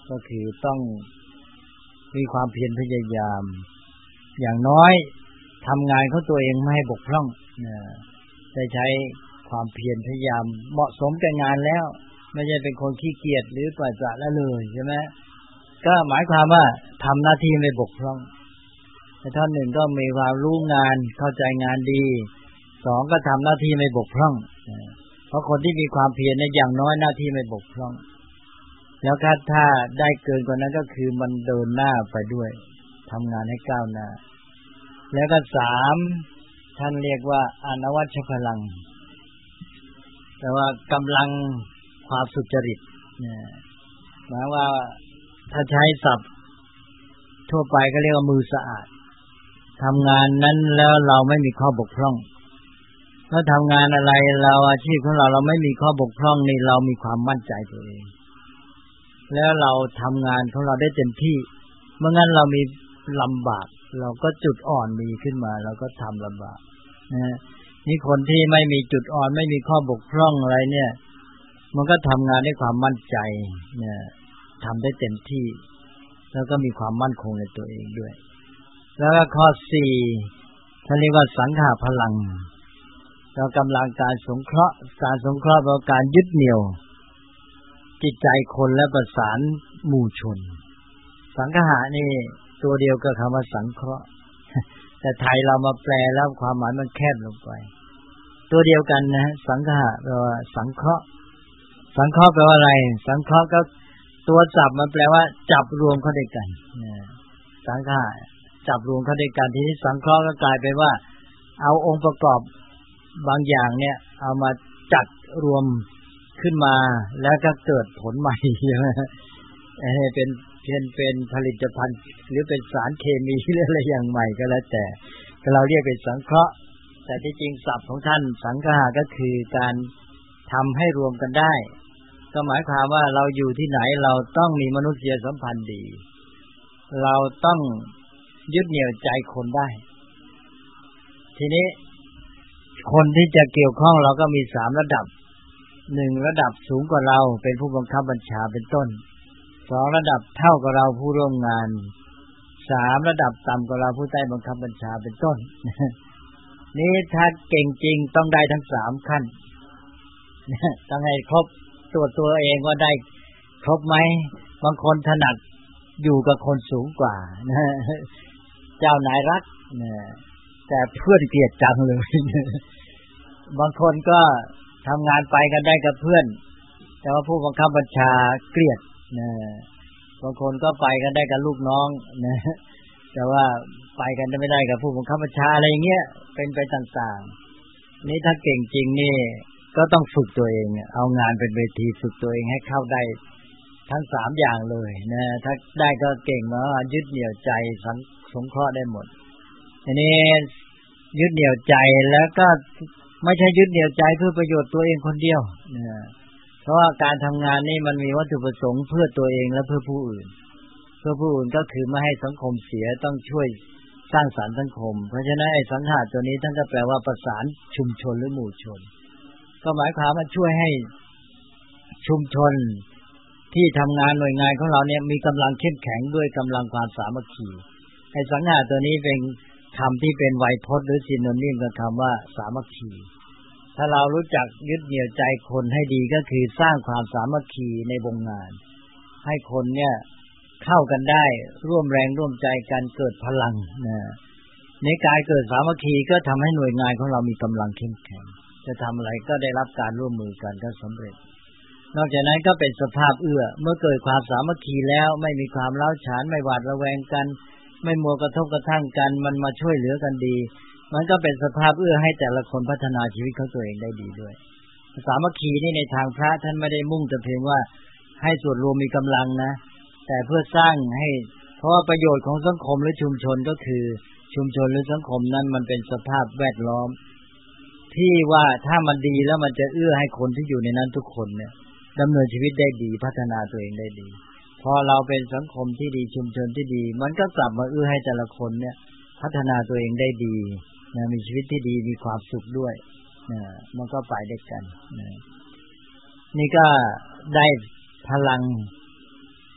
ก็คือต้องมีความเพียรพยายามอย่างน้อยทำงานของตัวเองไม่ให้บกพร่องได้ใช้ความเพียรพยายามเหมาะสมกับงานแล้วไม่ใช่เป็นคนขี้เกียจหรือปล่อยปละละเลยใช่ไหมก็หมายความว่าทำหน้าที่ไม่บกพร่องแต่ท่านหนึ่งก็มีความรู้งานเข้าใจงานดีสองก็ทำหน้าที่ไม่บกพร่องเพราะคนที่มีความเพียรในอย่างน้อยหน้าที่ไม่บกพร่องแล้วก็ถ้าได้เกินกว่านั้นก็คือมันเดินหน้าไปด้วยทำงานให้ก้าวหน้าแล้วก็สามท่านเรียกว่าอนวัชพลังแต่ว่ากำลังความสุจริตเนี่ยหมายว่าถ้าใช้ศัพท์ทั่วไปก็เรียกว่ามือสะอาดทำงานนั้นแล้วเราไม่มีข้อบกพร่องถ้าทำงานอะไรเราอาชีพของเราเราไม่มีข้อบกพร่องนี่เรามีความมั่นใจตัวเองแล้วเราทำงานของเราได้เต็มที่เมื่องั้นเรามีลำบากเราก็จุดอ่อนมีขึ้นมาเราก็ทำลำบากนะนี่คนที่ไม่มีจุดอ่อนไม่มีข้อบกพร่องอะไรเนี่ยมันก็ทำงานด้วยความมั่นใจเนี่ยทำได้เต็มที่แล้วก็มีความมั่นคงในตัวเองด้วยแล้วก็ข้อสี่ท่านเรียกว่าสังฆาพลังเรากำลังการสงเคราะห์การสงเคราะห์เป็นการยึดเหนี่ยวจิตใจคนและประสานหมู่ชนสังฆะนี่ตัวเดียวกับคำว่าสังเคราะห์แต่ไทยเรามาแปลแล้วความหมายมันแคบลงไปตัวเดียวกันนะสังฆะแปลว่าสังเคราะห์สังเคราะห์แปลว่าอะไรสังเคราะห์ก็ตัวจับมันแปลว่าจับรวมเข้าด้วยกันสังฆะจับรวมเข้าด้วยกันทีนี้สังเคราะห์ก็กลายเป็นว่าเอาองค์ประกอบบางอย่างเนี่ยเอามาจัดรวมขึ้นมาแล้วก็เกิดผลใหม่ใช่ไหมเป็นเพียงเป็นผลิตภัณฑ์หรือเป็นสารเคมีหรืออะไรอย่างใหม่ก็แล้วแต่เราเรียกเป็นสังเคราะห์แต่ที่จริงศัพท์ของท่านสังฆะก็คือการทำให้รวมกันได้ก็หมายความว่าเราอยู่ที่ไหนเราต้องมีมนุษยสัมพันธ์ดีเราต้องยึดเหนี่ยวใจคนได้ทีนี้คนที่จะเกี่ยวข้องเราก็มีสามระดับหนึ่งระดับสูงกว่าเราเป็นผู้บังคับบัญชาเป็นต้นสองระดับเท่ากับเราผู้ร่วมงานสามระดับต่ำกว่าเราผู้ใต้บังคับบัญชาเป็นต้นนี่ถ้าเก่งจริงต้องได้ทั้งสามขั้นต้องให้ครบตัวตัวเองว่าได้ครบไหมบางคนถนัดอยู่กับคนสูงกว่าเจ้านายรักแต่เพื่อนเกลียดจังเลยบางคนก็ทำงานไปกันได้กับเพื่อนแต่ว่าผู้บังคับบัญชาเกลียดนะบางคนก็ไปกันได้กับลูกน้องนะแต่ว่าไปกันไม่ได้กับผู้บังคับบัญชาอะไรอย่างเงี้ยเป็นไปต่างๆนี่ถ้าเก่งจริงนี่ก็ต้องฝึกตัวเองเอางานเป็นเวทีฝึกตัวเองให้เข้าได้ทั้งสามอย่างเลยนะถ้าได้ก็เก่งเนาะยึดเหนี่ยวใจสงเคราะห์ได้หมดอันนี้ยึดเหนี่ยวใจแล้วก็ไม่ใช่ยึดเหนี่ยวใจเพื่อประโยชน์ตัวเองคนเดียวนะเพราะว่าการทำงานนี่มันมีวัตถุประสงค์เพื่อตัวเองและเพื่อผู้อื่นเพื่อผู้อื่นก็คือไม่ให้สังคมเสียต้องช่วยสร้างสรรค์สังคมเพราะฉะนั้นไอ้สังฆะตัวนี้ท่านก็แปลว่าประสานชุมชนหรือหมู่ชนก็หมายความว่าช่วยให้ชุมชนที่ทำงานหน่วยงานของเราเนี่ยมีกำลังเข้มแข็งด้วยกำลังความสามัคคีไอ้สังฆะตัวนี้เป็นคำที่เป็นไวยพจน์หรือซิโนนิมกับคำว่าสามัคคีถ้าเรารู้จักยึดเหนี่ยวใจคนให้ดีก็คือสร้างความสามัคคีในวงงานให้คนเนี่ยเข้ากันได้ร่วมแรงร่วมใจกันเกิดพลังนะในการเกิดสามัคคีก็ทำให้หน่วยงานของเรามีกำลังเข้มแข็งจะทำอะไรก็ได้รับการร่วมมือกันก็สำเร็จนอกจากนั้นก็เป็นสภาพเอื้อเมื่อเกิดความสามัคคีแล้วไม่มีความร้าวฉานไม่หวาดระแวงกันไม่มัวกระทบกระทั่งกันมันมาช่วยเหลือกันดีมันก็เป็นสภาพเอื้อให้แต่ละคนพัฒนาชีวิตของตัวเองได้ดีด้วยสามัคคีนี่ในทางพระท่านไม่ได้มุ่งแต่เพียงว่าให้ส่วนรวมมีกำลังนะแต่เพื่อสร้างให้เพราะว่าประโยชน์ของสังคมหรือชุมชนก็คือชุมชนหรือสังคมนั้นมันเป็นสภาพแวดล้อมที่ว่าถ้ามันดีแล้วมันจะเอื้อให้คนที่อยู่ในนั้นทุกคนเนี่ยดำเนินชีวิตได้ดีพัฒนาตัวเองได้ดีพอเราเป็นสังคมที่ดีชุมชนที่ดีมันก็กลับมาเอื้อให้แต่ละคนเนี่ยพัฒนาตัวเองได้ดีนะมีชีวิตที่ดีมีความสุขด้วยนะมันก็ไปด้วยกันนะนี่ก็ได้พลัง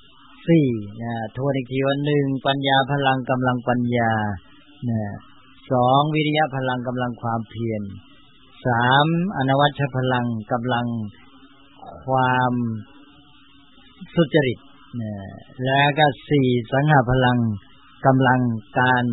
สี่นะทวนอีกทีว่าหนึ่งปัญญาพลังกำลังปัญญานะสองวิริยะพลังกำลังความเพียรสามอนวัชชพลังกำลังความสุจริตนะแล้วก็สี่สังหพลังกำลังการ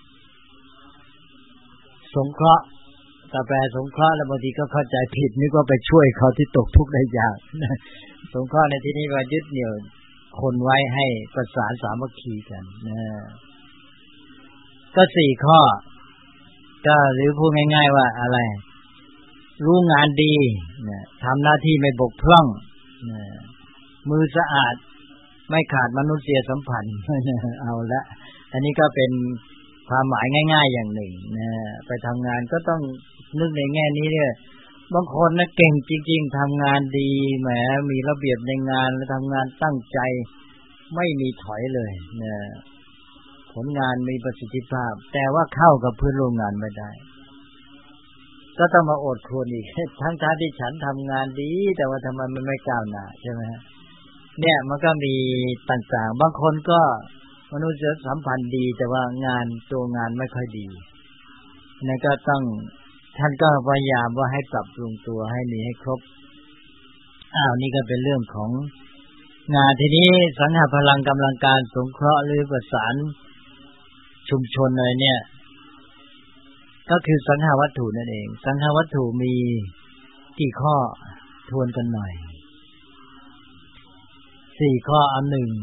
สงเคราะห์กาแฟสงเคราะห์แล้วบางทีก็เข้าใจผิดนึกว่าไปช่วยเขาที่ตกทุกข์ได้ยากสงเคราะห์ในที่นี้ว่ายึดเหนี่ยวคนไว้ให้ประสานสามัคคีกันนะก็สี่ข้อก็หรือพูดง่ายๆว่าอะไรรู้งานดีนะทำหน้าที่ไม่บกพร่องนะมือสะอาดไม่ขาดมนุษยสัมพันธ์เอาละอันนี้ก็เป็นความหมายง่ายๆอย่างหนึ่งนะไปทำงานก็ต้องนึกในแง่นี้เนี่ยบางคนนะเก่งจริงๆทำงานดีแหมมีระเบียบในงานและทำงานตั้งใจไม่มีถอยเลยนะผลงานมีประสิทธิภาพแต่ว่าเข้ากับเพื่อนร่วมงานไม่ได้ก็ต้องมาอดทนอีกทั้งท่าที่ฉันทำงานดีแต่ว่าทำไมมันไม่ก้าวหน้าใช่ไหมเนี่ยมันก็มีต่างๆบางคนก็มนุษยสัมพันธ์ดีแต่ว่างานตัวงานไม่ค่อยดีนั่นก็ต้องท่านก็พยายามว่าให้ปรับปรุงตัวให้มีให้ครบอ้าวนี่ก็เป็นเรื่องของงานทีนี้สังหพลังกำลังการสงเคราะห์หรือประสานชุมชนอะไรเนี่ยก็คือสังหวัตถุนั่นเองสังหวัตถุมีกี่ข้อทวนกันหน่อยสี่ข้ออันหนึ่ง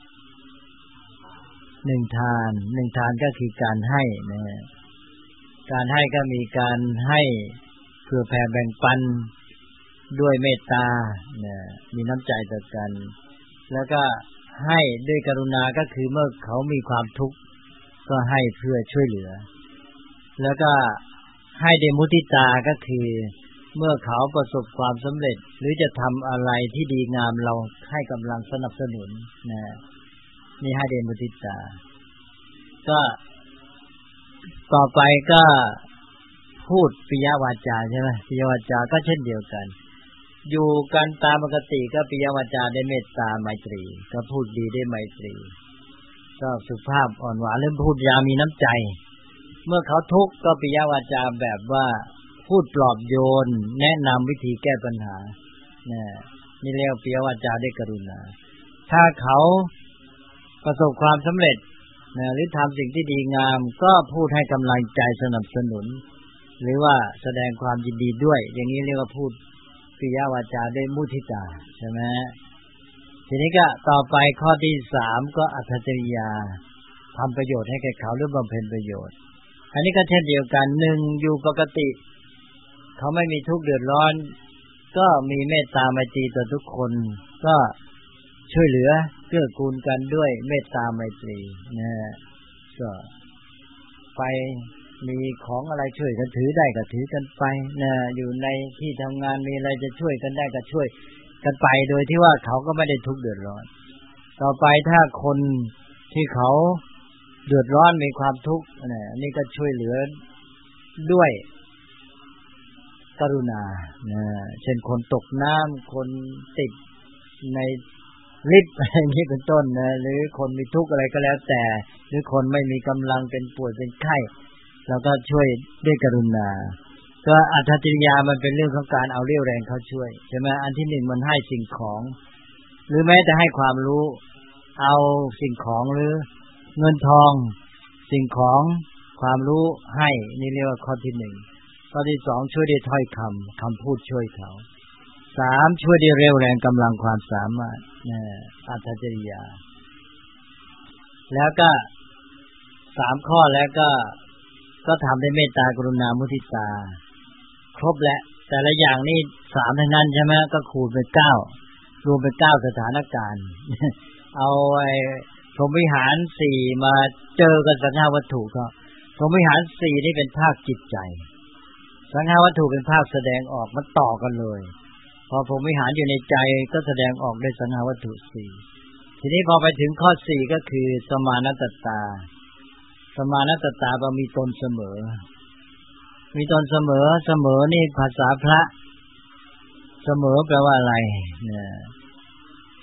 หนึ่งทานหนึ่งทานก็คือการให้นะการให้ก็มีการให้เพื่อแผ่แบ่งปันด้วยเมตตานะมีน้ำใจต่อกันแล้วก็ให้ด้วยกรุณาก็คือเมื่อเขามีความทุกข์ก็ให้เพื่อช่วยเหลือแล้วก็ให้ด้วยมุทิตาก็คือเมื่อเขาประสบความสำเร็จหรือจะทำอะไรที่ดีงามเราให้กำลังสนับสนุนนะนี่ให้ด้วยมุทิตาก็ต่อไปก็พูดปิยวาจาใช่ไหมปิยวาจาก็เช่นเดียวกันอยู่กันตามปกติก็ปิยวาจาได้เมตตาไมตรีก็พูดดีได้ไมตรีก็สุภาพอ่อนหวานเรื่องพูดยามีน้ำใจเมื่อเขาทุกข์ก็ปิยวาจาแบบว่าพูดปลอบโยนแนะนำวิธีแก้ปัญหาเนี่ยนี่เรียกปิยวาจาด้วยกรุณาถ้าเขาประสบความสำเร็จนะหรือทำสิ่งที่ดีงามก็พูดให้กำลังใจสนับสนุนหรือว่าแสดงความยินดีด้วยอย่างนี้เรียกว่าพูดปิยวาจาด้วยมุทิตาใช่ไหมทีนี้ก็ต่อไปข้อที่สามก็อัตถจริยาทำประโยชน์ให้แก่เขาหรือบำเพ็ญประโยชน์อันนี้ก็เช่นเดียวกันหนึ่งอยู่ปกติเขาไม่มีทุกข์เดือดร้อนก็มีเมตตาไมตรีต่อทุกคนก็ช่วยเหลือเกื้อกูลกันด้วยเมตตาไมตรีนะก็ไปมีของอะไรช่วยกันถือได้ก็ถือกันไปนะอยู่ในที่ทำงานมีอะไรจะช่วยกันได้ก็ช่วยกันไปโดยที่ว่าเขาก็ไม่ได้ทุกข์เดือดร้อนต่อไปถ้าคนที่เขาเดือดร้อนมีความทุกข์นะนี่ก็ช่วยเหลือด้วยกรุณานะเช่นคนตกน้ำคนติดในลิฟต์อะไรอย่างนี้เป็นต้นนะหรือคนมีทุกข์อะไรก็แล้วแต่หรือคนไม่มีกำลังเป็นป่วยเป็นไข้เราก็ช่วยด้วยกรุณาก็อัตถจริยามันเป็นเรื่องของการเอาเรี่ยวแรงเขาช่วยใช่ไหมอันที่หนึ่งมันให้สิ่งของหรือแม้แต่ให้ความรู้เอาสิ่งของหรือเงินทองสิ่งของความรู้ให้นี่เรียกว่าข้อที่หนึ่งข้อที่สองช่วยด้วยถ้อยคำคำพูดช่วยเขาสามช่วยด้วยเรี่ยวแรงกำลังความสามารถนะอัตถจริยาแล้วก็สามข้อแล้วก็ก็ทำด้วยเมตตากรุณามุทิตาครบแล้วแต่ละอย่างนี่สามทั้งนั้นใช่ไหมก็คูณเป็นเก้ารวมเป็นเก้าสถานการณ์เอาไอ้พรหมวิหารสี่มาเจอกับสังฆวัตถุก็พรหมวิหารสี่นี่เป็นภาคจิตใจสังฆวัตถุเป็นภาคแสดงออกมันต่อกันเลยพอพรหมวิหารอยู่ในใจก็แสดงออกด้วยสังฆวัตถุสี่ทีนี้พอไปถึงข้อสี่ก็คือสมานัตตาสมานัตตาว่ามีตนเสมอมีตนเสมอเสมอนี่ภาษาพระเสมอแปลว่าอะไรเนี่ย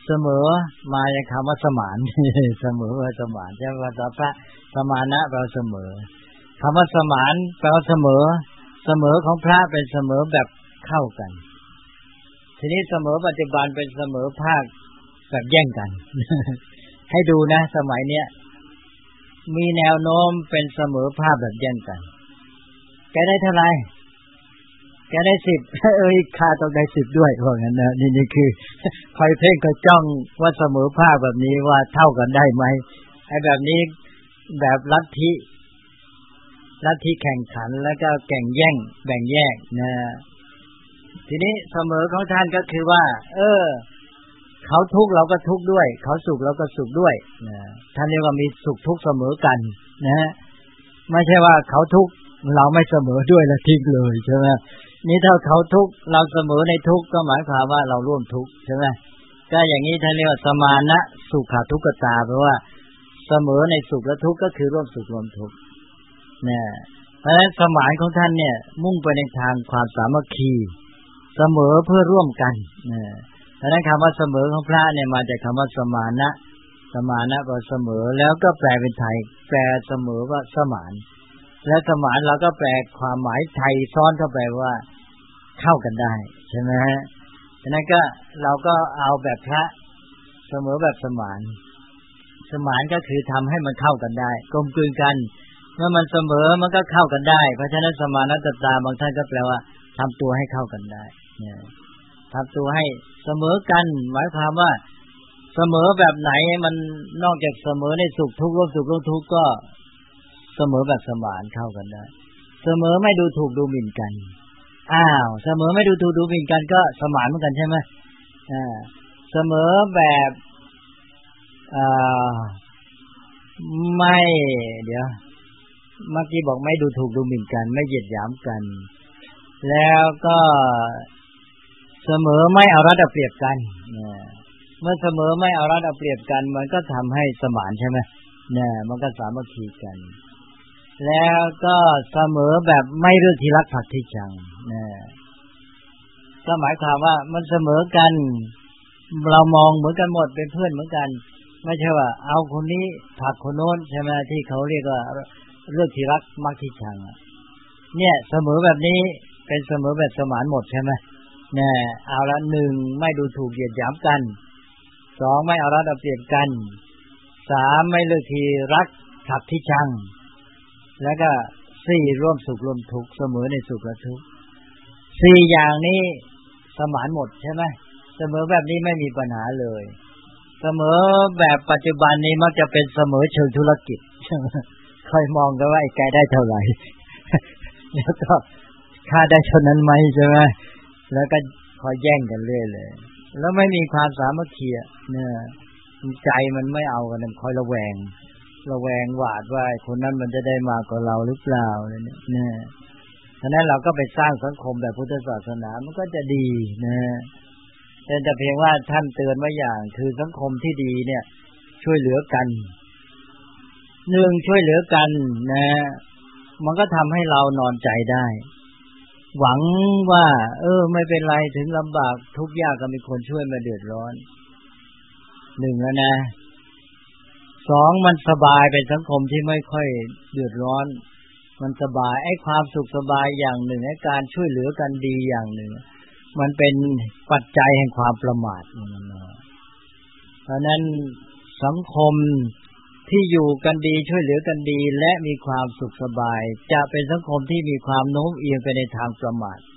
เสมอมาจากคำว่าสมานเสมอว่าสมานใช่ภาษาพระสมานะแปลว่าเสมอคำว่าสมานแปลว่าเสมอเสมอของพระเป็นเสมอแบบเข้ากันทีนี้เสมอปัจจุบันเป็นเสมอภาคแบบแย่งกัน ให้ดูนะสมัยเนี้ยมีแนวโน้มเป็นเสมอภาคแบบแย่งกันแกได้เท่าไหร่แกได้สิบ เอ้ยข้าต้องได้สิบด้วยเพราะงั้นนะนี่นี่คือคอยเพ่งคอยจ้องว่าเสมอภาคแบบนี้ว่าเท่ากันได้ไหมไอ้แบบนี้แบบลัทธิลัทธิแข่งขันแล้วก็แข่งแย่งแบ่งแยกนะทีนี้เสมอของท่านก็คือว่าเออเขาทุกข์เราก็ทุกข์ด้วยเขาสุขเราก็สุขด้วยนะท่านเรียกว่ามีสุขทุกข์เสมอกันนะไม่ใช่ว่าเขาทุกข์เราไม่เสมอด้วยแล้วทิ้งเลยใช่ไหมนี่ถ้าเขาทุกข์เราเสมอในทุกข์ก็หมายความว่าเราร่วมทุกข์ใช่ไหมก็อย่างนี้ท่านเรียกว่าสมานะสุขทุกขตาแปลว่าเสมอในสุขและทุกข์ก็คือร่วมสุขร่วมทุกข์เนี่ยเพราะฉะนั้นสมานของท่านเนี่ยมุ่งไปในทางความสามัคคีเสมอเพื่อร่วมกันเนี่ยเพราะฉะนั้นคำว่าเสมอของพระเนี่ยมาจากคำว่าสมานะสมานะแปลเสมอแล้วก็แปลเป็นไทยแปลเสมอว่าสมานและสมานเราก็แปลความหมายไทยซ้อนเข้าไปว่าเข้ากันได้ใช่ไหมฮะฉะนั้นก็เราก็เอาแบบพระเสมอแบบสมานสมานก็คือทำให้มันเข้ากันได้กลมกลืนกันเมื่อมันเสมอมันก็เข้ากันได้เพราะฉะนั้นสมานัตตาบางท่านก็แปลว่าทำตัวให้เข้ากันได้เนี่ยทำตัวให้เสมอกันหมายความว่าเสมอแบบไหนมันนอกจากเสมอในสุขทุกข์ร่วมสุขร่วมทุกข์ก็เสมอแบบสมานเข้ากันได้เสมอไม่ดูถูกดูหมิ่นกันอ้าวเสมอไม่ดูถูกดูหมิ่นกันก็สมานเหมือนกันใช่ไหมอ่าเสมอแบบอ่าไม่เดี๋ยวเมื่อกี้บอกไม่ดูถูกดูหมิ่นกันไม่เหยียดหยามกันแล้วก็เสมอไม่เอารัดเอาเปรียบกันเมื่อเสมอไม่เอารัดเอาเปรียบกันมันก็ทำให้สมานใช่ไหมเนี่ยมันก็สามัคคีกันแล้วก็เสมอแบบไม่เลือกที่รักผักที่ชังเนี่ยก็หมายความว่ามันเสมอกันเรามองเหมือนกันหมดเป็นเพื่อนเหมือนกันไม่ใช่ว่าเอาคนนี้ผักคนโน้นใช่ไหมที่เขาเรียกว่าเลือกที่รักมักที่ชังเนี่ยเสมอแบบนี้เป็นเสมอแบบสมานหมดใช่ไหมเนี่ยเอาละหนึ่งไม่ดูถูกเหยียดหยามกันสองไม่เอารัดเอาเปรียบกันสามไม่เลือกที่รักผักที่ชังแล้วก็สี่ร่วมสุขร่วมทุกข์เสมอในสุขและทุกข์สี่อย่างนี้สมานหมดใช่ไหมเสมอแบบนี้ไม่มีปัญหาเลยเสมอแบบปัจจุบันนี้มักจะเป็นเสมอเชิงธุรกิจคอยมองกันว่าไอ้แกได้เท่าไหร่แล้วก็ค่าได้เท่านั้นไหมใช่ไหมแล้วก็คอยแย่งกันเรื่อยเลยแล้วไม่มีความสามัคคีเนี่ยใจมันไม่เอากันคอยระแวงระแวงหวาดว่าคนนั้นมันจะได้มากกว่าเราหรือเปล่าเนี่ยเนี่ยฉะนั้นเราก็ไปสร้างสังคมแบบพุทธศาสนามันก็จะดีนะแต่แต่เพียงว่าท่านเตือนไว้อย่างคือสังคมที่ดีเนี่ยช่วยเหลือกันหนึ่งช่วยเหลือกันนะมันก็ทำให้เรานอนใจได้หวังว่าเออไม่เป็นไรถึงลำบากทุกข์ยากก็มีคนช่วยมาเดือดร้อนหนึ่งแล้วนะสองมันสบายเป็นสังคมที่ไม่ค่อยเดือดร้อนมันสบายไอ้ความสุขสบายอย่างหนึ่งไอ้การช่วยเหลือกันดีอย่างหนึ่งมันเป็นปัจจัยแห่งความประมาทเพราะนั้นสังคมที่อยู่กันดีช่วยเหลือกันดีและมีความสุขสบายจะเป็นสังคมที่มีความโน้มเอียงไปในทางประมาท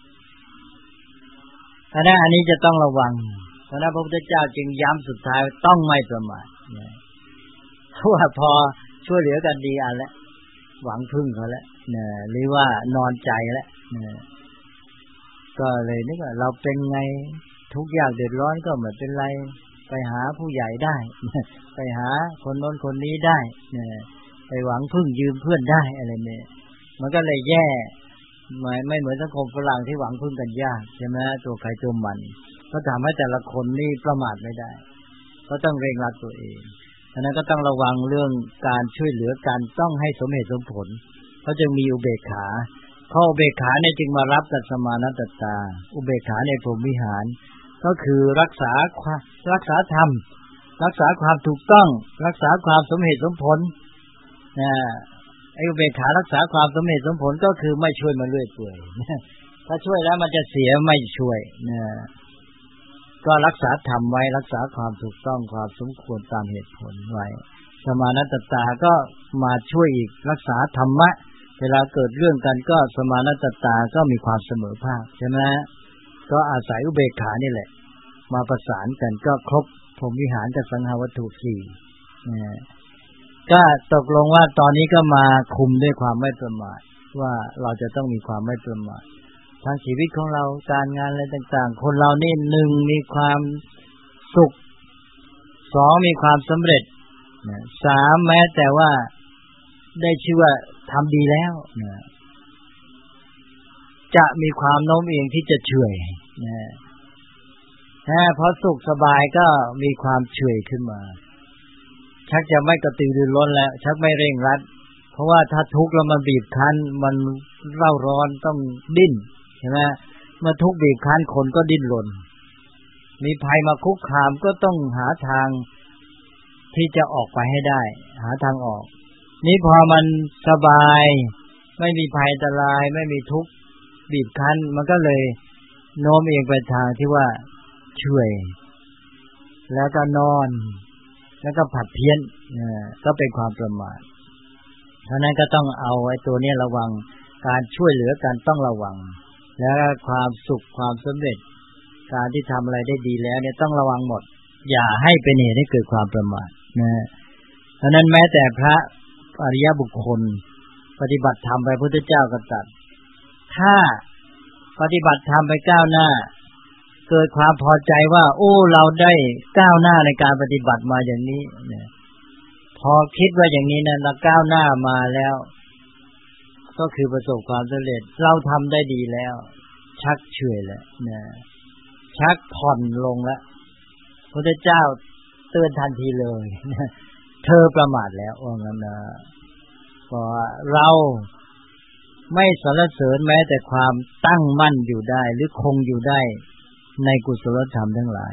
อันนั้นอันนี้จะต้องระวังเพราะนั้นพระพุทธเจ้าจึงย้ำสุดท้ายต้องไม่ประมาทเพราะว่าพอช่วยเหลือกันดีอันแล้วหวังพึ่งเขาแล้วเนี่ยหรือว่านอนใจแล้วเนี่ยก็เลยนึกว่าเราเป็นไงทุกอย่างเดือดร้อนก็ไม่เป็นไรไปหาผู้ใหญ่ได้ไปหาคนโน้นคนนี้ได้เนี่ยไปหวังพึ่งยืมเพื่อนได้อะไรเนี่ยมันก็เลยแย่ไม่ไม่เหมือนสังคมฝรั่งที่หวังพึ่งกันยากใช่ไหมตัวใครตัวมันก็ทำให้แต่ละคนนี่ประมาทไม่ได้ก็ต้องเร่งรัดตัวเองฉะนั้นก็ต้องระวังเรื่องการช่วยเหลือกันต้องให้สมเหตุสมผลเขาจึงมีอุเบกขาข้ออุเบกขาเนี่ยจึงมารับกับสมานัตตาอุเบกขาในพรหมวิหารก็คือรักษารักษาธรรมรักษาความถูกต้องรักษาความสมเหตุสมผลนะไอ้อุเบกขารักษาความสมเหตุสมผลก็คือไม่ช่วยมันเรื่อยเปื่อยถ้าช่วยแล้วมันจะเสียไม่ช่วยนะก็รักษาธรรมไว้รักษาความถูกต้องความสมควรตามเหตุผลไว้สมานัตตาก็มาช่วยอีกรักษาธรรมะเวลาเกิดเรื่องกันก็สมานัตตาก็มีความเสมอภาคใช่ไหมก็อาศัยอุเบกขานี่แหละมาประสานกันก็ครบพรหมวิหารกับสังหาวัตถุสี่นะก็ตกลงว่าตอนนี้ก็มาคุมด้วยความไม่ประมาทว่าเราจะต้องมีความไม่ประมาททางชีวิตของเราการงานอะไรต่างๆคนเรานี่หนึ่งมีความสุขสองมีความสำเร็จนะสามแม้แต่ว่าได้ชื่อว่าทำดีแล้วนะจะมีความโน้มเอียงที่จะเฉื่อยนะถ้าพอสุขสบายก็มีความเฉื่อยขึ้นมาชักจะไม่กระตือรือร้นแล้วชักไม่เร่งรัดเพราะว่าถ้าทุกข์แล้วมันบีบคั้นมันเร่าร้อนต้องดิ้นใช่ไหมเมื่อทุกข์บีบคั้นคนก็ดิ้นรนมีภัยมาคุกคามก็ต้องหาทางที่จะออกไปให้ได้หาทางออกนี่พอมันสบายไม่มีภัยอันตรายไม่มีทุกข์บีบคั้นมันก็เลยโน้มเอียงไปทางที่ว่าช่วยแล้วก็นอนแล้วก็ผัดเพี้ยนก็เป็นความประมาทเพราะนั้นก็ต้องเอาไอ้ตัวนี้ระวังการช่วยเหลือกันต้องระวังแล้วความสุขความสำเร็จการที่ทำอะไรได้ดีแล้วเนี่ยต้องระวังหมดอย่าให้เป็นเหตุให้เกิดความประมาทนะเพราะนั้นแม้แต่พระอริยบุคคลปฏิบัติธรรมไปพระพุทธเจ้าก็ตรัสถ้าปฏิบัติธรรมไปก้าวหน้าเกิดความพอใจว่าโอ้เราได้ก้าวหน้าในการปฏิบัติมาอย่างนี้เนี่ยพอคิดว่าอย่างนี้นะเราก้าวหน้ามาแล้วก็คือประสบความสำเร็จเราทำได้ดีแล้วชักเฉื่อยแล้วนะชักผ่อนลงแล้วพระพุทธเจ้าเตือนทันทีเลยนะเธอประมาทแล้วว่างั้นนะเพราะเราไม่สรรเสริญแม้แต่ความตั้งมั่นอยู่ได้หรือคงอยู่ได้ในกุศลธรรมทั้งหลาย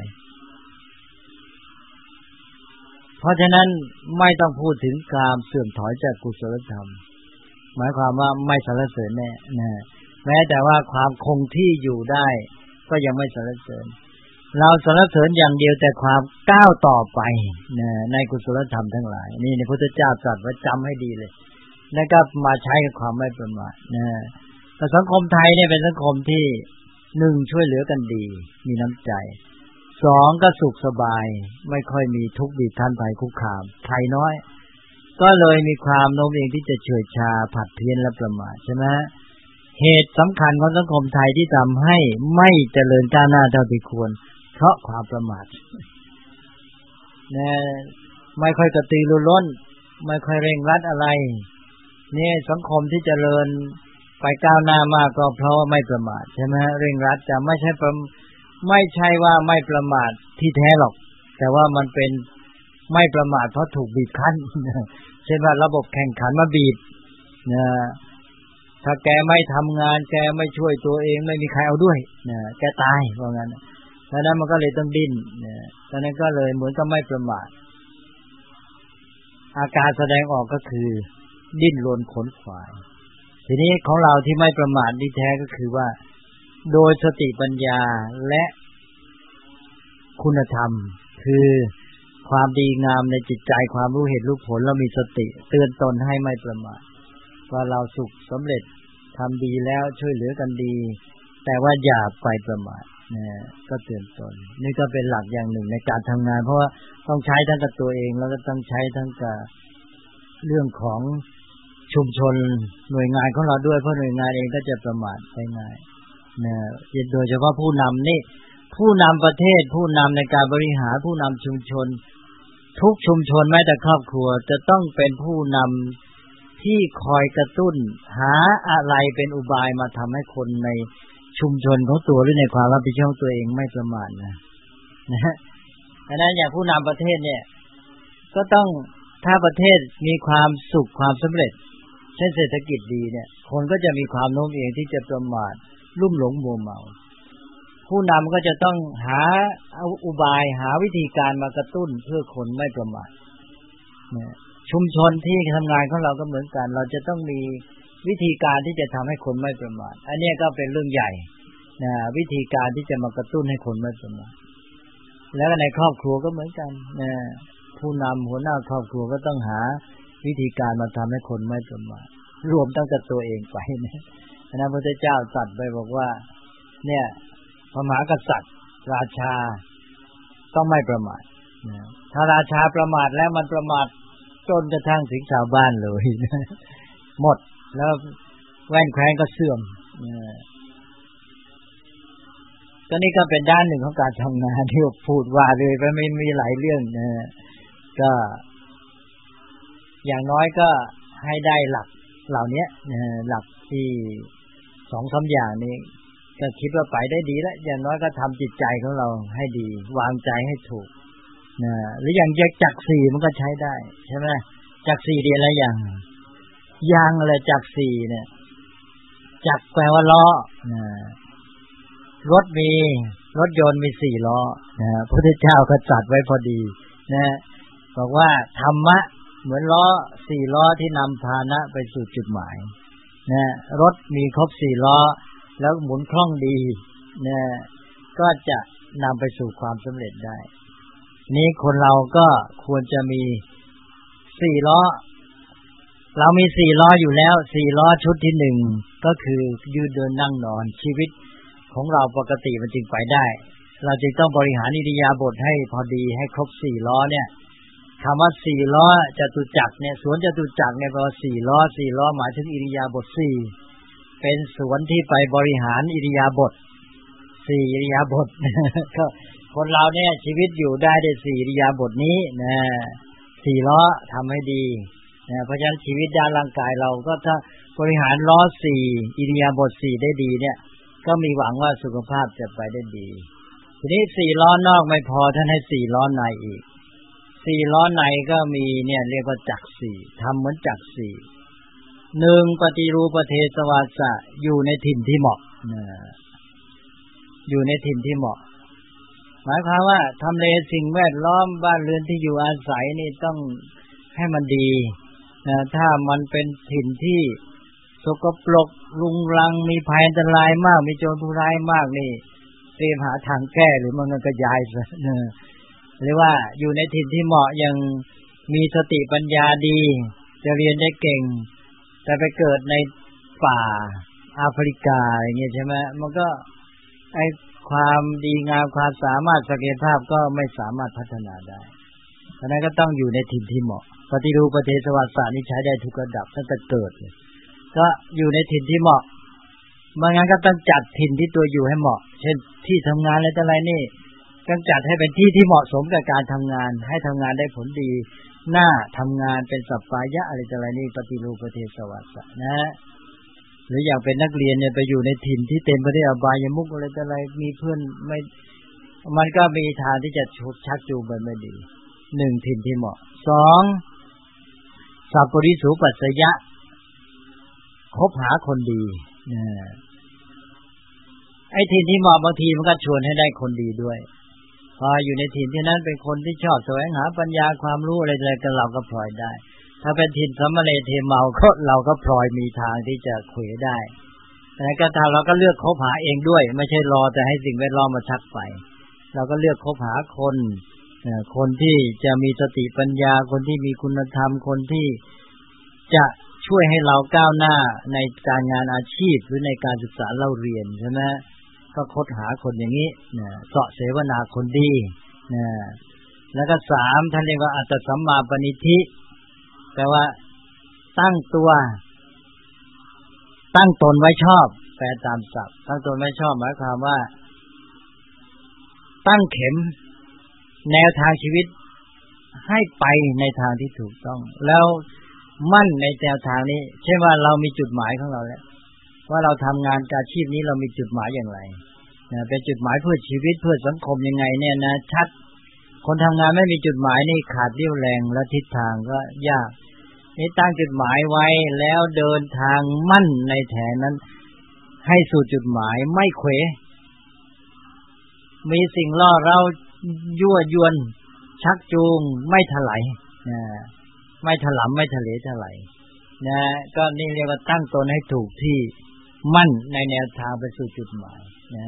เพราะฉะนั้นไม่ต้องพูดถึงการเสื่อมถอยจากกุศลธรรมหมายความว่าไม่สรรเสริญแน่นะแม้แต่ว่าความคงที่อยู่ได้ก็ยังไม่สรรเสริญเราสรรเสริญอย่างเดียวแต่ความก้าวต่อไปนะในกุศลธรรมทั้งหลายนี่พระพุทธเจ้าตรัสไว้จำให้ดีเลยแล้วก็มาใช้กับความไม่ประมาทนะแต่สังคมไทยเนี่ยเป็นสังคมที่หนึ่งช่วยเหลือกันดีมีน้ำใจสองก็สุขสบายไม่ค่อยมีทุกข์บีบคั้นภัยคุกคามภัยน้อยก็เลยมีความโน้มเอียงที่จะเฉื่อยชาผัดเพี้ยนและประมาทใช่ไหมเหตุสำคัญของสังคมไทยที่ทำให้ไม่เจริญก้าวหน้าเท่าที่ควรเพราะความประมาทนะไม่ค่อยกระตือรือร้นไม่ค่อยเร่งรัดอะไรนี่สังคมที่เจริญไปก้าวหน้ามากก็เพราะว่าไม่ประมาทใช่ไหมเร่งรัดจะไม่ใช่ประไม่ใช่ว่าไม่ประมาทที่แท้หรอกแต่ว่ามันเป็นไม่ประมาทเพราะถูกบีบคั้นเช่นว่าระบบแข่งขันมาบีบนะถ้าแกไม่ทำงานแกไม่ช่วยตัวเองไม่มีใครเอาด้วยนะแกตายเพราะงั้นดังนั้นมันก็เลยต้องดิ้นนะดังนั้นก็เลยเหมือนกับไม่ประมาทอาการแสดงออกก็คือดิ้นรนขนขวายทีนี้ของเราที่ไม่ประมาทที่แท้ก็คือว่าโดยสติปัญญาและคุณธรรมคือความดีงามในจิตใจความรู้เหตุรู้ผลแล้วมีสติเตือนตนให้ไม่ประมาทว่าเราสุขสำเร็จทำดีแล้วช่วยเหลือกันดีแต่ว่าอย่าไปประมาทนะก็เตือนตนนี่ก็เป็นหลักอย่างหนึ่งในการทำงานเพราะว่าต้องใช้ทั้งกับตัวเองแล้วก็ต้องใช้ทั้งกับเรื่องของชุมชนหน่วยงานของเราด้วยเพราะหน่วยงานเองก็จะประมาทได้ง่ายนะโดยเฉพาะผู้นำนี่ผู้นำประเทศผู้นำในการบริหารผู้นำชุมชนทุกชุมชนแม้แต่ครอบครัวจะต้องเป็นผู้นำที่คอยกระตุ้นหาอะไรเป็นอุบายมาทำให้คนในชุมชนของตัวหรือในความรับผิดชอบตัวเองไม่ประมาทนะนะฮะดังนั้นอย่างผู้นำประเทศเนี่ยก็ต้องถ้าประเทศมีความสุขความสำเร็จเช่นเศรษฐกิจดีเนี่ยคนก็จะมีความโน้มเอียงที่จะประมาทลุ่มหลงมัวเมาผู้นำก็จะต้องหาอุบายหาวิธีการมากระตุ้นเพื่อคนไม่ประมาทชุมชนที่ทำงานของเราก็เหมือนกันเราจะต้องมีวิธีการที่จะทำให้คนไม่ประมาทอันนี้ก็เป็นเรื่องใหญ่นะวิธีการที่จะมากระตุ้นให้คนไม่ประมาทแล้วในครอบครัวก็เหมือนกันนะผู้นำหัวหน้าครอบครัวก็ต้องหาวิธีการมาทำให้คนไม่ประมาทรวมตั้งแต่ตัวเองไปนะพระพุทธเจ้าตรัสไปบอกว่าเนี่ยพระมหากษัตริย์ราชาต้องไม่ประมาทนะถ้าราชาประมาทแล้วมันประมาทจนกระทั่งถึงชาวบ้านเลยนะหมดแล้วแว่นแคว้นก็เสื่อมนะก็นี่ก็เป็นด้านหนึ่งของการทำงานที่พูดว่าเลยไปไม่มีหลายเรื่องนะก็อย่างน้อยก็ให้ได้หลักเหล่านี้นะหลักที่สองสามอย่างนี้ก็คิดว่าไปได้ดีแล้วอย่างน้อยก็ทำจิตใจของเราให้ดีวางใจให้ถูกนะหรืออย่างจักรสี่มันก็ใช้ได้ใช่ไหมจักรสี่เรียนอะไรอย่างยางอะไรจักรสี่เนี่ยจักรแปลว่าล้อนะรถมีรถยนต์มีสี่ล้อนะพระพุทธเจ้าก็จัดไว้พอดีนะบอกว่าธรรมะเหมือนล้อสี่ล้อที่นำพาหนะไปสู่จุดหมายนะรถมีครบสี่ล้อแล้วหมุนคล่องดีนะก็จะนำไปสู่ความสำเร็จได้นี้คนเราก็ควรจะมีสี่ล้อเรามีสี่ล้ออยู่แล้วสี่ล้อชุดที่หนึ่งก็คือยืนเดินนั่งนอนชีวิตของเราปกติมันจึงไปได้เราจึงต้องบริหารอิริยาบถให้พอดีให้ครบสี่ล้อเนี่ยคำว่าสี่ล้อจตุจักรเนี่ยสวนจตุจักรเนี่ยแปลว่าสี่ล้อสี่ล้อหมายถึงอิริยาบถสี่เป็นสวนที่ไปบริหารอิริยาบถสี่อิริยาบถก็คนเราเนี่ยชีวิตอยู่ได้ด้วยสี่อิริยาบถนี้นะสี่ล้อทำให้ดีนะเพราะฉะนั้นชีวิตด้านร่างกายเราก็ถ้าบริหารล้อสี่อิริยาบถสี่ได้ดีเนี่ยก็มีหวังว่าสุขภาพจะไปได้ดีทีนี้สี่ล้อนอกไม่พอท่านให้สี่ล้อในอีกสี่ล้อในก็มีเนี่ยเรียกว่าจักรสี่ทำเหมือนจักรสี่หนึ่งปฏิรูปเทสวาสะอยู่ในถิ่นที่เหมาะนะอยู่ในถิ่นที่เหมาะหมายความว่าทำเลสิ่งแวดล้อมบ้านเรือนที่อยู่อาศัยนี่ต้องให้มันดีนะถ้ามันเป็นถิ่นที่สกปรกรุงรังมีภัยอันตรายมากมีโจรผู้ร้ายมากนี่เตรียมหาทางแก้หรือมันก็ย้ายซะนะหรือว่าอยู่ในถิ่นที่เหมาะยังมีสติปัญญาดีจะเรียนได้เก่งแต่ไปเกิดในป่าแอฟริกาอย่างเงี้ยใช่ไหมมันก็ไอความดีงามความสามารถศักยภาพก็ไม่สามารถพัฒนาได้เพราะนั้นก็ต้องอยู่ในถิ่นที่เหมาะปฏิรูปเทสวาสะนี่ใช้ได้ทุกระดับตั้งแต่เกิดเลยก็อยู่ในถิ่นที่เหมาะบางงานก็ต้องจัดถิ่นที่ตัวอยู่ให้เหมาะเช่นที่ทำงานอะไรต่ออะไรนี่ต้องจัดให้เป็นที่ที่เหมาะสมกับการทำงานให้ทำงานได้ผลดีหน้าทำงานเป็นสัปปายะอะไรต่ออะไรนี่ปฏิรูปเทสวาสะนะหรืออย่างเป็นนักเรียนเนี่ยไปอยู่ในถิ่นที่เต็มไปด้วยอบายมุขอะไรต่ออะไรมีเพื่อนไม่มันก็มีทางที่จะฉุดชักจูงไปไม่ดีหนึ่งถิ่นที่เหมาะสองสัพปริสุปัสสยะคบหาคนดีนะไอ้ถิ่นที่เหมาะบางทีมันก็ชวนให้ได้คนดีด้วยพออยู่ในถิ่นที่นั้นเป็นคนที่ชอบแสวงหาปัญญาความรู้อะไรอะไรกันเราก็พลอยได้ถ้าเป็นถิ่นสัมมะเลเทเมาก็เราก็พลอยมีทางที่จะเขวได้แต่ก็ถ้าเราก็เลือกคบหาเองด้วยไม่ใช่รอแต่ให้สิ่งแวดล้อมมาชักไปเราก็เลือกคบหาคนคนที่จะมีสติปัญญาคนที่มีคุณธรรมคนที่จะช่วยให้เราก้าวหน้าในการงานอาชีพหรือในการศึกษาเล่าเรียนใช่ไหมก็คบหาคนอย่างนี้นะเสาะเสวนาคนดีนะแล้วก็สามท่านเรียกว่าอัตตสัมมาปณิธิแปลว่าตั้งตัวตั้งตนไว้ชอบแปลตามศัพท์ตั้งตนไว้ชอบหมายความว่าตั้งเข็มแนวทางชีวิตให้ไปในทางที่ถูกต้องแล้วมั่นในแนวทางนี้ใช่ว่าเรามีจุดหมายของเราแล้วว่าเราทำงานอาชีพนี้เรามีจุดหมายอย่างไรนะเป็นจุดหมายเพื่อชีวิตเพื่อสังคมยังไงเนี่ยนะชัดคนทำงานไม่มีจุดหมายนี่ขาดเรี่ยวแรงและทิศทางก็ยากนี่ตั้งจุดหมายไว้แล้วเดินทางมั่นในแถวนั้นให้สู่จุดหมายไม่เขวมีสิ่งล่อเร้ายั่วยวนชักจูงไม่ถลายนะไม่ถลำไม่ทะเลถลายนะก็นี่เรียกว่าตั้งตนให้ถูกที่มั่นในแนวทางไปสู่จุดหมายนะ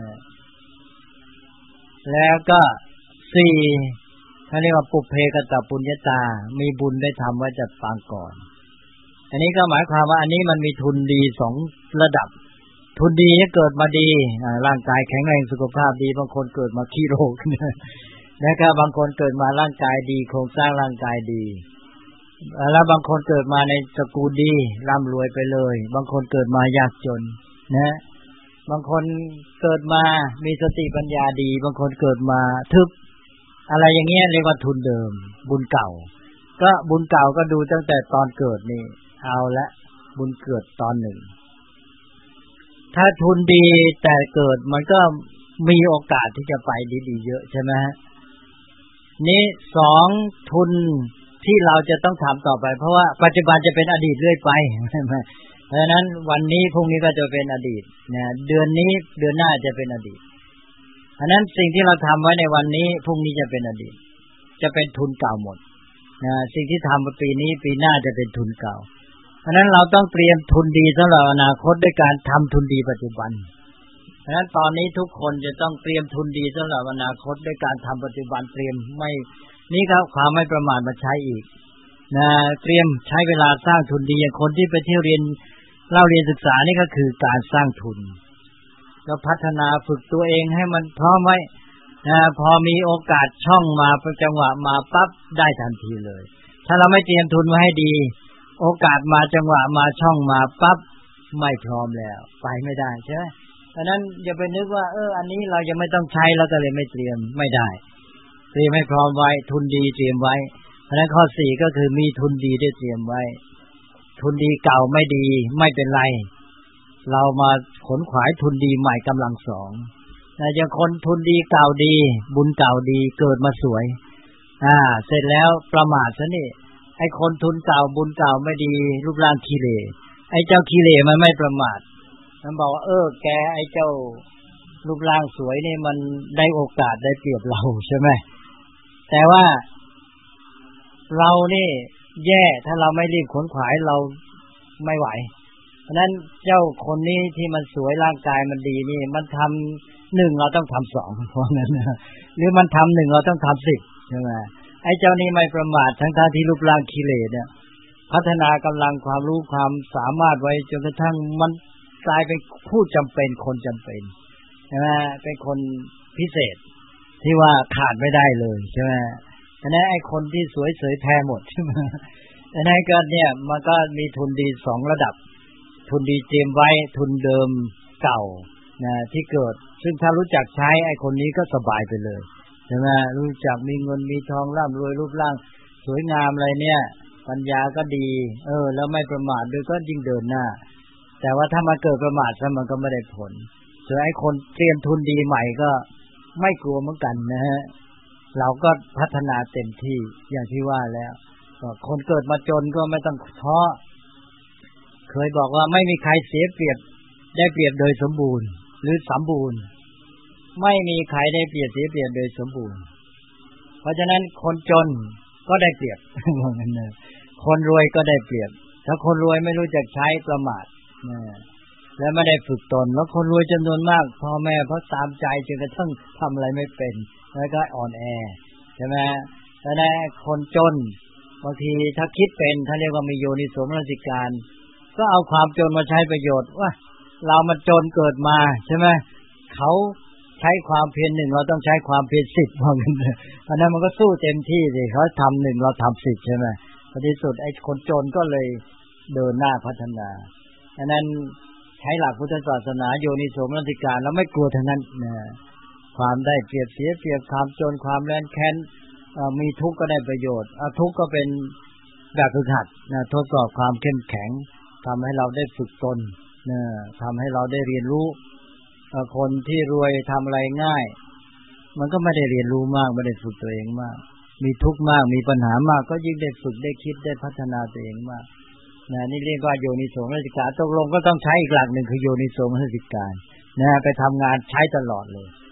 แล้วก็สี่เขาเรียกว่าปุพเพกตปุญญาตามีบุญได้ทำไว้จัดปางก่อนอันนี้ก็หมายความว่าอันนี้มันมีทุนดีสองระดับทุนดีเกิดมาดีร่างกายแข็งแรงสุขภาพดีบางคนเกิดมาขี้โรคแล้วก็บางคนเกิดมาร่างกายดีโครงสร้างร่างกายดีแล้วบางคนเกิดมาในตระกูลดีร่ำรวยไปเลยบางคนเกิดมายากจนนะบางคนเกิดมามีสติปัญญาดีบางคนเกิดมาทึบอะไรอย่างเงี้ยเรียกว่าทุนเดิมบุญเก่าก็บุญเก่าก็ดูตั้งแต่ตอนเกิดนี่เอาละบุญเกิดตอนหนึ่งถ้าทุนดีแต่เกิดมันก็มีโอกาสที่จะไปดีๆเยอะใช่ไหมฮะนี่สองทุนที่เราจะต้องทำต่อไปเพราะว่าปัจจุบันจะเป็นอดีตเรื่อยไปใช่ไหมเพราะฉะนั้นวันนี้พรุ่งนี้ก็จะเป็นอดีตนะเดือนนี้เดือนหน้าจะเป็นอดีตเพราะนั้นสิ่งที่เราทำไว้ในวันนี้พรุ่งนี้จะเป็นอดีตจะเป็นทุนเก่าหมดนะสิ่งที่ทำปีนี้ปีหน้าจะเป็นทุนเก่าเพราะนั้นเราต้องเตรียมทุนดีสำหรับอนาคตด้วยการทำทุนดีปัจจุบันเพราะฉะนั้นตอนนี้ทุกคนจะต้องเตรียมทุนดีสำหรับอนาคตด้วยการทำปัจจุบันเตรียมไม่นี่ครับความไม่ประมาทมาใช้อีกนะเตรียมใช้เวลาสร้างทุนดีอย่างคนที่ไปเที่ยวเรียนเล่าเรียนศึกษานี่ก็คือการสร้างทุนก็พัฒนาฝึกตัวเองให้มันพร้อมไว้นะพอมีโอกาสช่องมาเป็นจังหวะมาปั๊บได้ทันทีเลยถ้าเราไม่เตรียมทุนไว้ให้ดีโอกาสมาจังหวะมาช่องมาปั๊บไม่พร้อมแล้วไปไม่ได้ใช่ไหมเพราะนั้นอย่าไปนึกว่าเอออันนี้เรายังไม่ต้องใช้แล้วก็เลยไม่เตรียมไม่ได้เตรียมให้พร้อมไว้ทุนดีเตรียมไว้เพราะฉะนั้นข้อสี่ก็คือมีทุนดีได้เตรียมไว้ทุนดีเก่าไม่ดีไม่เป็นไรเรามาขนขวายทุนดีใหม่กำลังสองนะอย่างคนทุนดีเก่าดีบุญเก่าดีเกิดมาสวยอ่าเสร็จแล้วประมาทซะนี่ไอ้คนทุนเก่าบุญเก่าไม่ดีรูปร่างขี้เหร่ไอ้เจ้าขี้เหร่มันไม่ประมาทมันบอกว่าเออแกไอ้เจ้ารูปร่างสวยนี่มันได้โอกาสได้เปรียบเราใช่ไหมแต่ว่าเรานี่แย่ถ้าเราไม่รีบขนขวายเราไม่ไหวเพราะนั้นเจ้าคนนี้ที่มันสวยร่างกายมันดีนี่มันทำหนึ่งเราต้องทำสองเพราะนั้นนะหรือมันทำหนึ่งเราต้องทำสิบใช่ไหมไอ้เจ้านี่ไม่ประมาททั้งท่าที่รูปร่างขี้เหร่เนี่ยพัฒนากำลังความรู้ความสามารถไว้จนกระทั่งมันกลายเป็นผู้จำเป็นคนจำเป็นใช่ไหมเป็นคนพิเศษที่ว่าขาดไม่ได้เลยใช่ไหมอันนั้นไอ้คนที่สวยเสยแพ้หมดใช่ไหมอันนั้นก็เนี่ยมันก็มีทุนดีสองระดับทุนดีเตรียมไว้ทุนเดิมเก่านะที่เกิดซึ่งถ้ารู้จักใช้ไอ้คนนี้ก็สบายไปเลยใช่ไหมรู้จักมีเงินมีทองร่ำรวยรูปร่างสวยงามอะไรเนี่ยปัญญาก็ดีเออแล้วไม่ประมาทด้วยก็ยิ่งเดินหน้าแต่ว่าถ้ามาเกิดประมาทซะมันก็ไม่ได้ผลส่วนไอ้คนเตรียมทุนดีใหม่ก็ไม่กลัวเหมือนกันนะฮะเราก็พัฒนาเต็มที่อย่างที่ว่าแล้วคนเกิดมาจนก็ไม่ต้องท้อเคยบอกว่าไม่มีใครเสียเปรียบได้เปรียบโดยสมบูรณ์หรือสมบูรณ์ไม่มีใครได้เปรียบเสียเปรียบโดยสมบูรณ์เพราะฉะนั้นคนจนก็ได้เปรียบว่างั้นนะคนรวยก็ได้เปรียบถ้าคนรวยไม่รู้จักใช้ประมาทนะและไม่ได้ฝึกตนแล้วคนรวยจำนวนมากพ่อแม่เพราะตามใจจนกระทั่งทำอะไรไม่เป็นแล้วก็อ่อนแอใช่ไหมแต่ในคนจนบางทีถ้าคิดเป็นถ้าเรียกว่ามีโยนิโสมนสิการก็เอาความจนมาใช้ประโยชน์ว่าเรามันจนเกิดมาใช่ไหมเขาใช้ความเพียรหนึ่งเราต้องใช้ความเพียรสิบว่างั้นเพราะนั้นมันก็สู้เต็มที่สิเขาทำหนึ่งเราทำสิบใช่ไหมในที่สุดไอ้คนจนก็เลยเดินหน้าพัฒนาอันนั้นใช้หลักพุทธศาสนาโยนิโสมนสิการแล้วไม่กลัวทั้งนั้นนะความได้เปรียบเสียเปรียบความจนความแร้นแค้นมีทุกข์ก็ได้ประโยชน์ทุกข์ก็เป็นแบบฝึกหัดนะทดสอบความเข้มแข็งทำให้เราได้ฝึกตนนะทำให้เราได้เรียนรู้คนที่รวยทำอะไรง่ายมันก็ไม่ได้เรียนรู้มากไม่ได้ฝึกตัวเองมากมีทุกข์มากมีปัญหามากก็ยิ่งได้ฝึกได้คิดได้พัฒนาตัวเองมากนะนี่เรียกว่าโยนิโสมนสิการตกลงก็ต้องใช้อีกหลักหนึ่งคือโยนิโสมนสิการนะไปทำงานใช้ตลอดเลย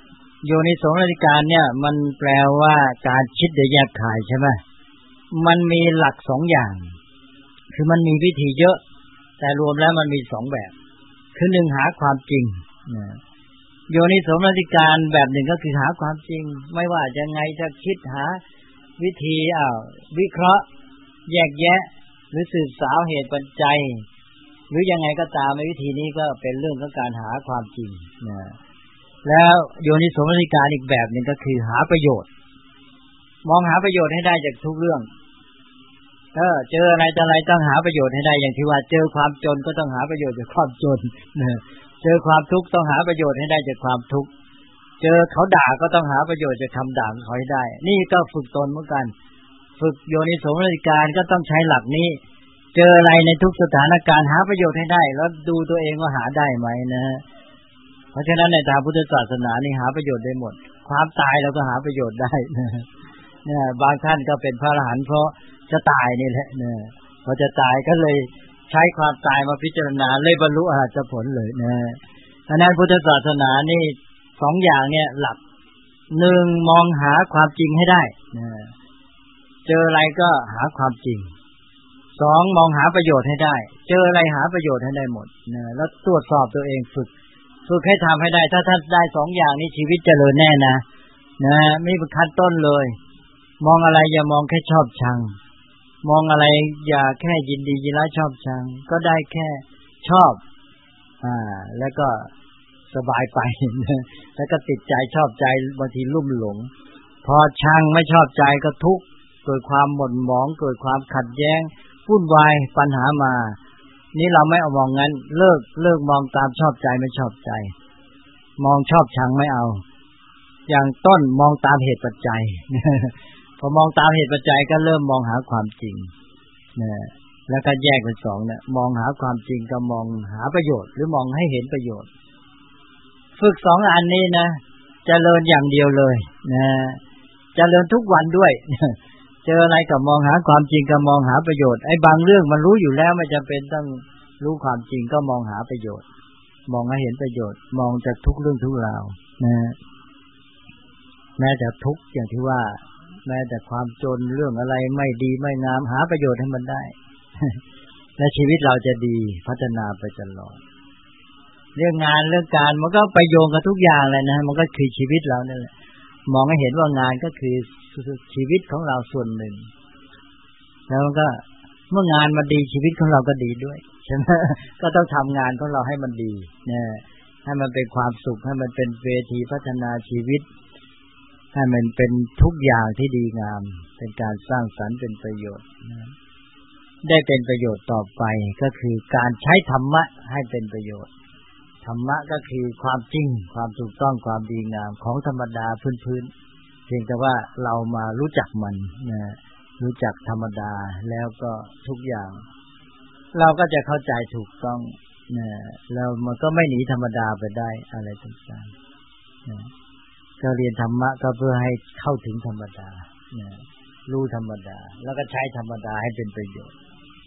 โยนิโสมนสิการเนี่ยมันแปลว่าการคิดโดยแยกคายใช่ไหมมันมีหลักสองอย่างคือมันมีวิธีเยอะแต่รวมแล้วมันมีสองแบบคือหนึ่งหาความจริงโยนิโสมนสิการแบบหนึ่งก็คือหาความจริงไม่ว่าจะไงจะคิดหาวิธีอ้าววิเคราะห์แยกแยะหรือสืบสาวเหตุปัจจัยหรือยังไงก็ตามในวิธีนี้ก็เป็นเรื่องของการหาความจริงนะแล้วโยนิโสมนสิการอีกแบบนึงก็คือหาประโยชน์มองหาประโยชน์ให้ได้จากทุกเรื่องเออเจออะไรต่ออะไรต้องหาประโยชน์ให้ได้อย่างที่ว่าเจอความจนก็ต้องหาประโยชน์จากความจนนะเจอความทุกข์ต้องหาประโยชน์ให้ได้จากความทุกข์เจอเขาด่าก็ต้องหาประโยชน์จากคำด่าของเขาให้ได้นี่ก็ฝึกตนเหมือนกันฝึกโยนิโสมนสิการก็ต้องใช้หลักนี้เจออะไรในทุกสถานการณ์หาประโยชน์ให้ได้แล้วดูตัวเองว่าหาได้ไหมนะเพราะฉะนั้นในทางพุทธศาสนานี่หาประโยชน์ได้หมดความตายเราก็หาประโยชน์ได้นะเนี่ยบางท่านก็เป็นพระอรหันต์เพราะจะตายนี่แหละเนี่ยพอจะตายก็เลยใช้ความตายมาพิจารณาเลยบรรลุอรหัตผลเลยนะฉะนั้นพุทธศาสนานี่สองอย่างเนี่ยหลักหนึ่งมองหาความจริงให้ได้นะเจออะไรก็หาความจริงสองมองหาประโยชน์ให้ได้เจออะไรหาประโยชน์ให้ได้หมดนะแล้วตรวจสอบตัวเองฝึกฝึกให้ทำให้ได้ถ้าท่านได้สองอย่างนี้ชีวิตเจริญแน่นะนะไม่เป็นขั้นต้นเลยมองอะไรอย่ามองแค่ชอบชังมองอะไรอย่าแค่ยินดียินร้ายชอบชังก็ได้แค่ชอบอ่าแล้วก็สบายไปแล้วก็ติดใจชอบใจบางทีลุ่มหลงพอชังไม่ชอบใจก็ทุกข์เกิดความหม่นหมองเกิดความขัดแย้งวุ่นวายปัญหามานี่เราไม่เอามองงั้นเลิกเลิกมองตามชอบใจไม่ชอบใจมองชอบชังไม่เอาอย่างต้นมองตามเหตุปัจจัยพอมองตามเหตุปัจจัยก็เริ่มมองหาความจริงนะแล้วก็แยกเป็นสองเนี่ยมองหาความจริงกับมองหาประโยชน์หรือมองให้เห็นประโยชน์ฝึกสองอันนี้นะเจริญอย่างเดียวเลยนะเจริญทุกวันด้วยเจออะไรก็มองหาความจริงกับมองหาประโยชน์ไอ้บางเรื่องมันรู้อยู่แล้วไม่จำเป็นต้องรู้ความจริงก็มองหาประโยชน์มองให้เห็นประโยชน์มองจากทุกเรื่องทุกราวนะแม้แต่ทุกอย่างที่ว่าแม้แต่ความจนเรื่องอะไรไม่ดีไม่งามหาประโยชน์ให้มันได้ และชีวิตเราจะดีพัฒนาไปตลอดเรื่องงานเรื่องการมันก็ไปโยงกับทุกอย่างเลยนะมันก็คือชีวิตเรานั่นแหละมองให้เห็นว่างานก็คือชีวิตของเราส่วนหนึ่งแล้วก็เมื่องานมันดีชีวิตของเราก็ดีด้วยใช่ไหมก็ต้องทำงานของเราให้มันดีนะให้มันเป็นความสุขให้มันเป็นเวทีพัฒนาชีวิตให้มันเป็นทุกอย่างที่ดีงามเป็นการสร้างสรรค์เป็นประโยชน์นะได้เป็นประโยชน์ต่อไปก็คือการใช้ธรรมะให้เป็นประโยชน์ธรรมะก็คือความจริงความถูกต้องความดีงามของธรรมดาพื้นๆเพียงแต่ว่าเรามารู้จักมันนะรู้จักธรรมดาแล้วก็ทุกอย่างเราก็จะเข้าใจถูกต้องนะแล้วมันก็ไม่หนีธรรมดาไปได้อะไรต่างๆนะก็เรียนธรรมะก็เพื่อให้เข้าถึงธรรมดานะรู้ธรรมดาแล้วก็ใช้ธรรมดาให้เป็นประโยชน์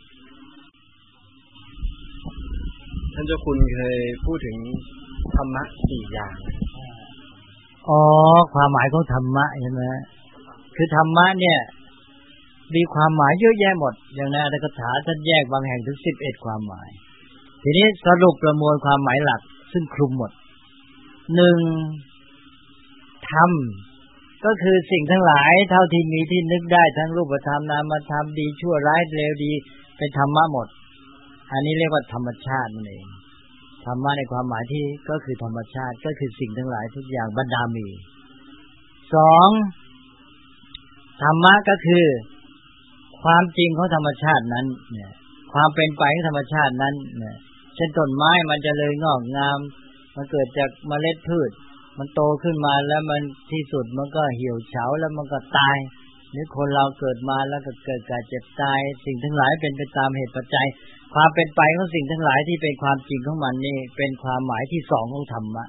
ท่านเจ้าคุณเคยพูดถึงธรรมะสี่อย่างอ๋อความหมายของธรรมะใช่ไหมคือธรรมะเนี่ยมีความหมายเยอะแยะหมดอย่างในอัตถกถาท่านแยกบางแห่งถึงสิบเอ็ดความหมายทีนี้สรุปประมวลความหมายหลักซึ่งคลุมหมดหนึ่งธรรมก็คือสิ่งทั้งหลายเท่าที่มีที่นึกได้ทั้งรูปธรรมนามธรรมดีชั่วร้ายเลวดีเป็นธรรมะหมดอันนี้เรียกว่าธรรมชาตินั่นเองธรรมะในความหมายที่ก็คือธรรมชาติก็คือสิ่งทั้งหลายทุกอย่างบรรดามีสองธรรมะก็คือความจริงของธรรมชาตินั้นเนี่ยความเป็นไปของธรรมชาตินั้นเนี่ยเช่นต้นไม้มันจะเลยงอกงามมันเกิดจากเมล็ดพืชมันโตขึ้นมาแล้วมันที่สุดมันก็เหี่ยวเฉาแล้วมันก็ตายหรือคนเราเกิดมาแล้วก็เกิดการเจ็บตายสิ่งทั้งหลายเป็นไปตามเหตุปัจจัยความเป็นไปของสิ่งทั้งหลายที่เป็นความจริงของมันนี่เป็นความหมายที่สองของธรรมะ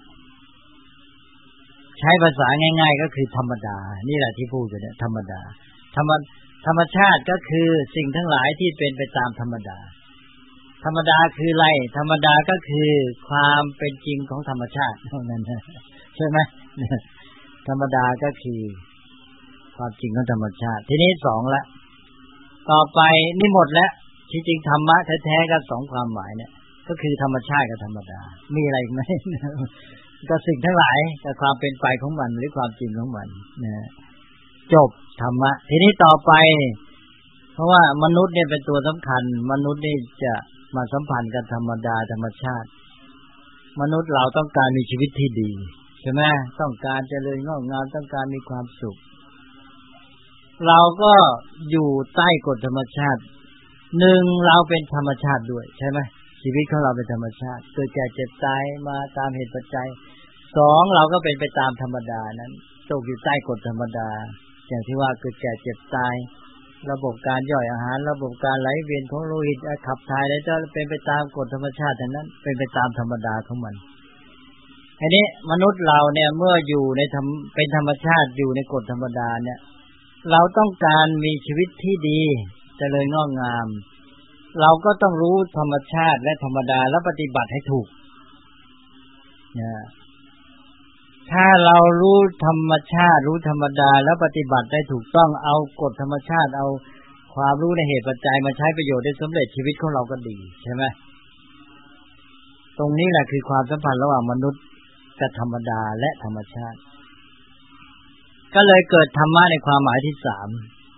ใช้ภาษาง่ายๆก็คือธรรมดานี่แหละที่พูดกันเนี่ยธรรมดาธรรมธรรมชาติก็คือสิ่งทั้งหลายที่เป็นไปตามธรรมดาธรรมดาคืออะไรธรรมดาก็คือความเป็นจริงของธรรมชาติเท่านั้นใช่ไหมธรรมดาก็คือความจริงของธรรมชาติทีนี้สองละต่อไปนี่หมดแล้วที่จริงธรรมะแท้ๆก็สองความหมายเนี่ยก็คือธรรมชาติกับธรรมดามีอะไรอีกไหมก็สิ่งทั้งหลายกับความเป็นไปของมันหรือความจริงของมันนะจบธรรมะทีนี้ต่อไปเพราะว่ามนุษย์เนี่ยเป็นตัวสำคัญมนุษย์นี่จะมาสัมพันธ์กับธรรมดาธรรมชาติมนุษย์เราต้องการมีชีวิตที่ดีใช่ไหมต้องการเจริญงอกงามต้องการมีความสุขเราก็อยู่ใต้กฎธรรมชาติหนึ่งเราเป็นธรรมชาติด้วยใช่ไหมชีวิตของเราเป็นธรรมชาติเกิดแก่เจ็บตายมาตามเหตุปัจจัยสองเราก็เป็นไปตามธรรมดานั้นตกอยู่ใต้กฎธรรมดาอย่างที่ว่าเกิดแก่เจ็บตายระบบการย่อยอาหารระบบการไหลเวียนของโลหิตขับถ่ายอะไรก็เป็นไปตามกฎธรรมชาตินั้นเป็นไปตามธรรมดาของมันอันนี้มนุษย์เราเนี่ยเมื่ออยู่ในธรรมเป็นธรรมชาติอยู่ในกฎธรรมดาเนี่ยเราต้องการมีชีวิตที่ดีเจริญงอกงามเราก็ต้องรู้ธรรมชาติและธรรมดาและปฏิบัติให้ถูกนะถ้าเรารู้ธรรมชาติรู้ธรรมดาแล้วปฏิบัติได้ถูกต้องเอากฎธรรมชาติเอาความรู้ในเหตุปัจจัยมาใช้ประโยชน์ได้สำเร็จชีวิตของเราก็ดีใช่ไหมตรงนี้แหละคือความสัมพันธ์ระหว่างมนุษย์กับธรรมดาและธรรมชาติก็เลยเกิดธรรมะในความหมายที่สาม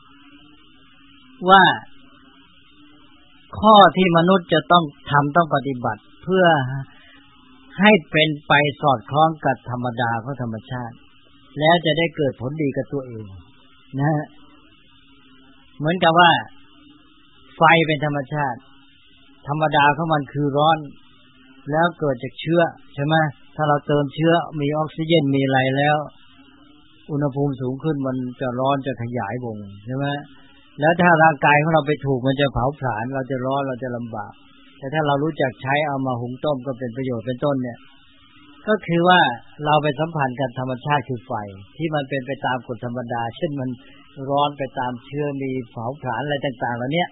ว่าข้อที่มนุษย์จะต้องทำต้องปฏิบัติเพื่อให้เป็นไปสอดคล้องกับธรรมดาของธรรมชาติแล้วจะได้เกิดผลดีกับตัวเองนะฮะเหมือนกับว่าไฟเป็นธรรมชาติธรรมดาของมันคือร้อนแล้วเกิดจากเชื้อใช่ไหมถ้าเราเติมเชื้อมีออกซิเจนมีอะไรแล้วอุณหภูมิสูงขึ้นมันจะร้อนจะขยายวงใช่ไหมแล้วถ้าร่างกายของเราไปถูกมันจะเผาผลาญเราจะร้อนเราจะลำบากแต่ถ้าเรารู้จักใช้เอามาหุงต้มก็เป็นประโยชน์เป็นต้นเนี่ยก็คือว่าเราไปสัมพันธ์กับธรรมชาติคือไฟที่มันเป็นไปตามกฎธรรมดาเช่นมันร้อนไปตามเชื้อมีเผาผลาญอะไรต่างๆเหล่านี้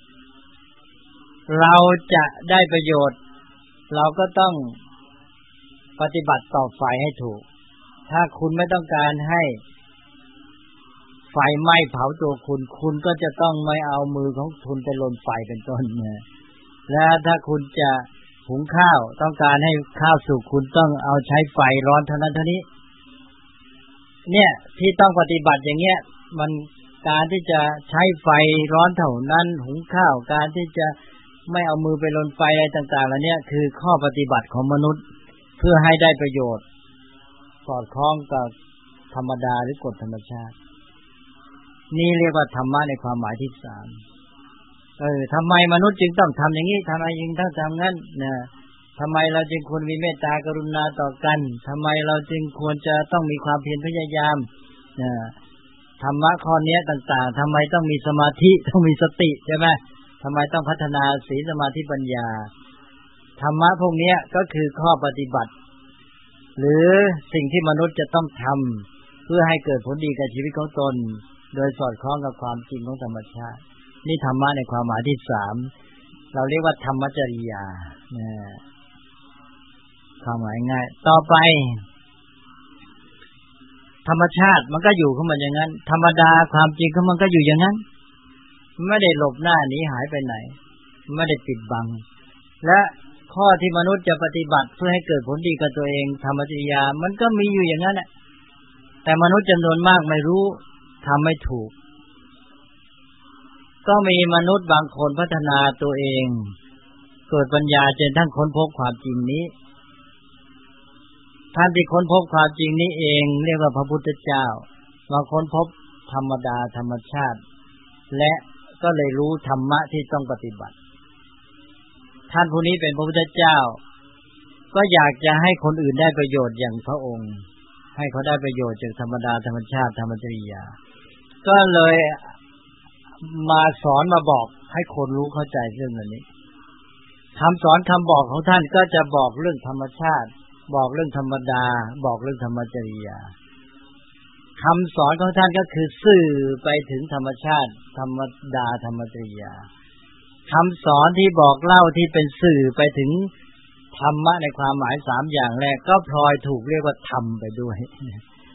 เราจะได้ประโยชน์เราก็ต้องปฏิบัติต่อไฟให้ถูกถ้าคุณไม่ต้องการให้ไฟไหม้เผาตัวคุณคุณก็จะต้องไม่เอามือของคุณไปลนไฟเป็นต้นนะและถ้าคุณจะหุงข้าวต้องการให้ข้าวสุกคุณต้องเอาใช้ไฟร้อนเท่านั้นเท่านี้เนี่ยที่ต้องปฏิบัติอย่างเงี้ยมันการที่จะใช้ไฟร้อนเท่านั้นหุงข้าวการที่จะไม่เอามือไปลนไฟอะไรต่างๆเหล่านี้คือข้อปฏิบัติของมนุษย์เพื่อให้ได้ประโยชน์สอดคล้องกับธรรมดาหรือกฎธรรมชาตินี่เรียกว่าธรรมะในความหมายที่สามเออทำไมมนุษย์จึงต้องทำอย่างนี้ทำไมจึงต้องทำงั้นนะทำไมเราจึงควรมีเมตตากรุณาต่อกันทำไมเราจึงควรจะต้องมีความเพียรพยายามนะธรรมะข้อนี้ต่างๆทำไมต้องมีสมาธิต้องมีสติใช่ไหมทำไมต้องพัฒนาศีลสมาธิปัญญาธรรมะพวกนี้ก็คือข้อปฏิบัติหรือสิ่งที่มนุษย์จะต้องทำเพื่อให้เกิดผลดีกับชีวิตของตนโดยสอดคล้องกับความจริงของธรรมชาตินี่ธรรมะในความหมายที่สามเราเรียกว่าธรรมจริยาความหมายง่ายต่อไปธรรมชาติมันก็อยู่ของมันอย่างนั้นธรรมดาความจริงของมันก็อยู่อย่างนั้นไม่ได้หลบหน้าหนีหายไปไหนไม่ได้ปิดบังและข้อที่มนุษย์จะปฏิบัติเพื่อให้เกิดผลดีกับตัวเองธรรมจริยามันก็มีอยู่อย่างนั้นแหละแต่มนุษย์จำนวนมากไม่รู้ทำไม่ถูกก็มีมนุษย์บางคนพัฒนาตัวเองเกิดปัญญาจนทั้งค้นพบความจริงนี้ท่านที่ค้นพบความจริงนี้เองเรียกว่าพระพุทธเจ้ามาค้นพบธรรมดาธรรมชาติและก็เลยรู้ธรรมะที่ต้องปฏิบัติท่านผู้นี้เป็นพระพุทธเจ้าก็อยากจะให้คนอื่นได้ประโยชน์อย่างพระองค์ให้เขาได้ประโยชน์จากธรรมดาธรรมชาติธรรมจริยาก็เลยมาสอนมาบอกให้คนรู้เข้าใจเรื่องนี้คำสอนคำบอกของท่านก็จะบอกเรื่องธรรมชาติบอกเรื่องธรรมดาบอกเรื่องธรรมจริยาคำสอนของท่านก็คือสื่อไปถึงธรรมชาติธรรมดาธรรมจริยาคำสอนที่บอกเล่าที่เป็นสื่อไปถึงธรรมะในความหมายสามอย่างแรกก็พลอยถูกเรียกว่าธรรมไปด้วย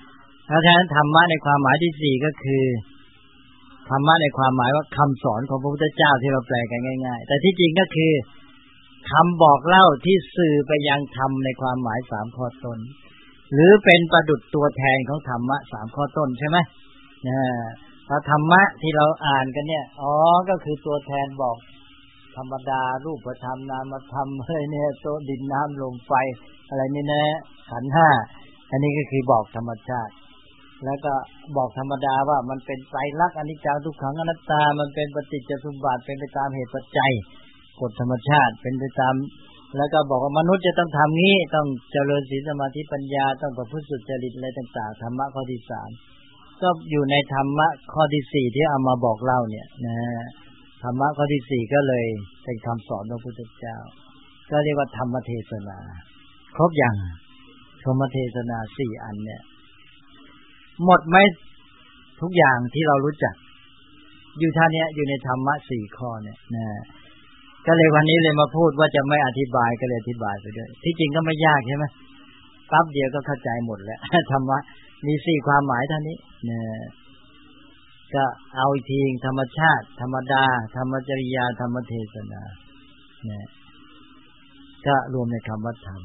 เพราะฉะนั้นธรรมะในความหมายที่สี่ก็คือธรรมะในความหมายว่าคำสอนของพระพุทธเจ้าที่เราแปลกันง่ายๆแต่ที่จริงก็คือคำบอกเล่าที่สื่อไปยังธรรมในความหมายสามข้อต้นหรือเป็นประดุจตัวแทนของธรรมะสามข้อต้นใช่ไหมเนี่ยพระธรรมะที่เราอ่านกันเนี่ยอ๋อก็คือตัวแทนบอกธรรมดารูปธรรมนามธรรมอะไรเนี่ยตัวดินน้ำลมไฟอะไรนี่นะขันธ์ห้าอันนี้ก็คือบอกธรรมชาติแล้วก็บอกธรรมดาว่ามันเป็นไตรลักษณ์อนิจจังทุกขังอนัตตามันเป็นปฏิจจสมุปบาทเป็นไปตามเหตุปัจจัยกฎธรรมชาติเป็นไปตามแล้วก็บอกว่ามนุษย์จะต้องทำงี้ต้องเจริญศีลสมาธิปัญญาต้องประพฤติสุจริตอะไรต่างๆธรรมะข้อที่สามก็อยู่ในธรรมะข้อที่สี่ที่เอามาบอกเล่าเนี่ยนะธรรมะข้อที่สี่ก็เลยเป็นคำสอนของพระพุทธเจ้าก็เรียกว่าธรรมเทศนาครบอย่างธรรมเทศนาสี่อันเนี่ยหมดไหมทุกอย่างที่เรารู้จักอยู่ท่านี้อยู่ในธรรมะสี่ข้อเนี่ยนะก็เลยวันนี้เลยมาพูดว่าจะไม่อธิบายก็เลยอธิบายไปด้วยที่จริงก็ไม่ยากใช่ไหมปั๊บเดียวก็เข้าใจหมดแล้วธรรมะมีสี่ความหมายเท่านี้นะก็เอาอีกทีธรรมชาติธรรมดาธรรมจริยาธรรมเทศนานะก็รวมในคำว่าธรรม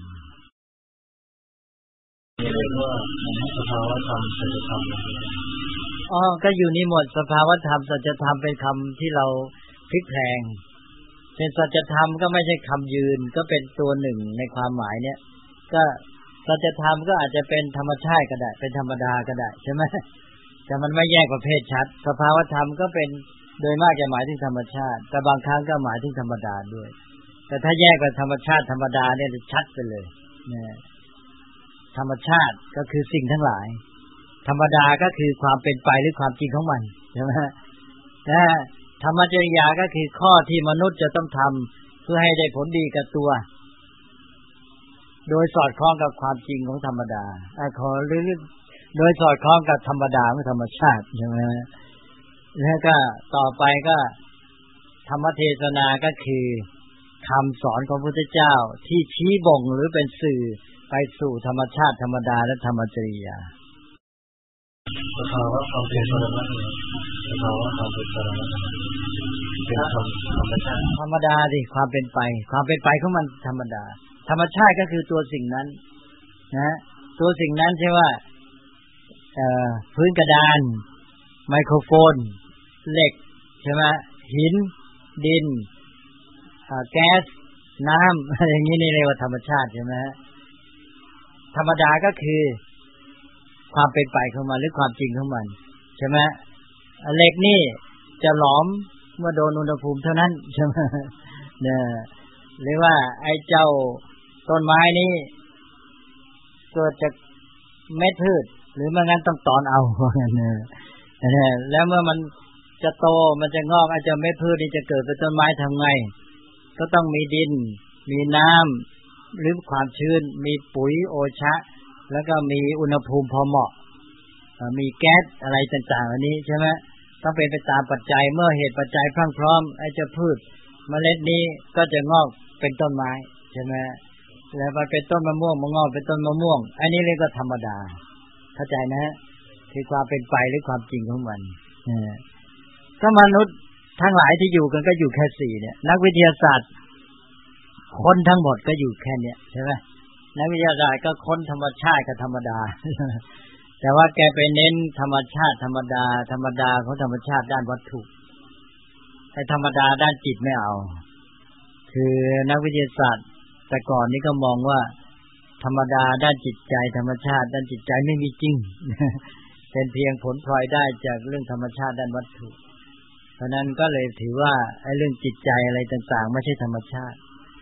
เรียกว่าสภาวะธรรมสัจธรรมอ๋อก็อยู่นี่หมดสภาวะธรรมสัจธรรมเป็นคำที่เราพลิกแพลงเช่นสัจธรรมก็ไม่ใช่คำยืนก็เป็นตัวหนึ่งในความหมายเนี่ยก็สัจธรรมก็อาจจะเป็นธรรมชาติก็ได้เป็นธรรมดาก็ได้ใช่ไหมแต่มันไม่แยกประเภทชัดสภาวะธรรมก็เป็นโดยมากจะหมายถึงธรรมชาติแต่บางครั้งก็หมายถึงธรรมดาด้วยแต่ถ้าแยกเป็นธรรมชาติธรรมดาเนี่ยจะชัดไปเลยเนี่ยธรรมชาติก็คือสิ่งทั้งหลายธรรมดาก็คือความเป็นไปหรือความจริงของมันใช่ไหมนะธรรมจริยาก็คือข้อที่มนุษย์จะต้องทำเพื่อให้ได้ผลดีกับตัวโดยสอดคล้องกับความจริงของธรรมดาไอ้ขอหรือโดยสอดคล้องกับธรรมดาไม่ธรรมชาติใช่ไหมแล้วก็ต่อไปก็ธรรมเทศนาก็คือคำสอนของพระพุทธเจ้าที่ชี้บ่งหรือเป็นสื่อไปสู่ธรรมชาติธรรมดาและธรรมจริยาสภาวะธรรมเป็นสรณะสภาวะธรรมเป็นสรณะเป็นธรรมธรรมชาติธรรมดาสิความเป็นไปความเป็นไปของมันธรรมดาธรรมชาติก็คือตัวสิ่งนั้นนะตัวสิ่งนั้นใช่ว่าเอ่อพื้นกระดานไมโครโฟนเหล็กใช่ไหมหินดินแก๊สน้ำอะไรอย่างนี้นี่เรียกว่าธรรมชาติใช่ไหมธรรมดาก็คือความเป็นไปของมันหรือความจริงของมันใช่ไหมเหล็กนี่จะหลอมเมื่อโดนอุณหภูมิเท่านั้นใช่ไหมเนี่ยหรือว่าไอ้เจ้าต้นไม้นี่เกิดจากเม็ดพืชหรือไม่งั้นต้องตอนเอาเนี่ยแล้วเมื่อมันจะโตมันจะงอกไอ้เจ้าเม็ดพืชนี่จะเกิดเป็นต้นไม้ทำไงก็ต้องมีดินมีน้ำหรือความชื้นมีปุ๋ยโอชะแล้วก็มีอุณหภูมิพอเหมาะมีแก๊สอะไรต่างๆอันนี้ใช่ไหมต้องเป็นไปตามปัจจัยเมื่อเหตุปัจจัยพรั่งพร้อมไอ้เจ้าพืชเมล็ดนี้ก็จะงอกเป็นต้นไม้ใช่ไหมแล้วมันเป็นต้นมะม่วงมันงอกเป็นต้นมะม่วงอันนี้เรียกว่าธรรมดาเข้าใจนะฮะคือความเป็นไปหรือความจริงของมันก็มนุษย์ทั้งหลายที่อยู่กันก็อยู่แค่สี่เนี่ยนักวิทยาศาสตร์คนทั้งหมดก็อยู่แค่เนี้ยใช่ไหมนักวิทยาศาสตร์ก็ค้นธรรมชาติกับธรรมดาแต่ว่าแกไปเน้นธรรมชาติธรรมดาธรรมดาของธรรมชาติด้านวัตถุแต่ธรรมดาด้านจิตไม่เอาคือนักวิทยาศาสตร์แต่ก่อนนี้ก็มองว่าธรรมดาด้านจิตใจธรรมชาติด้านจิตใจไม่มีจริงเป็นเพียงผลพลอยได้จากเรื่องธรรมชาติด้านวัตถุเพราะนั้นก็เลยถือว่าไอ้เรื่องจิตใจอะไรต่างๆไม่ใช่ธรรมชาติ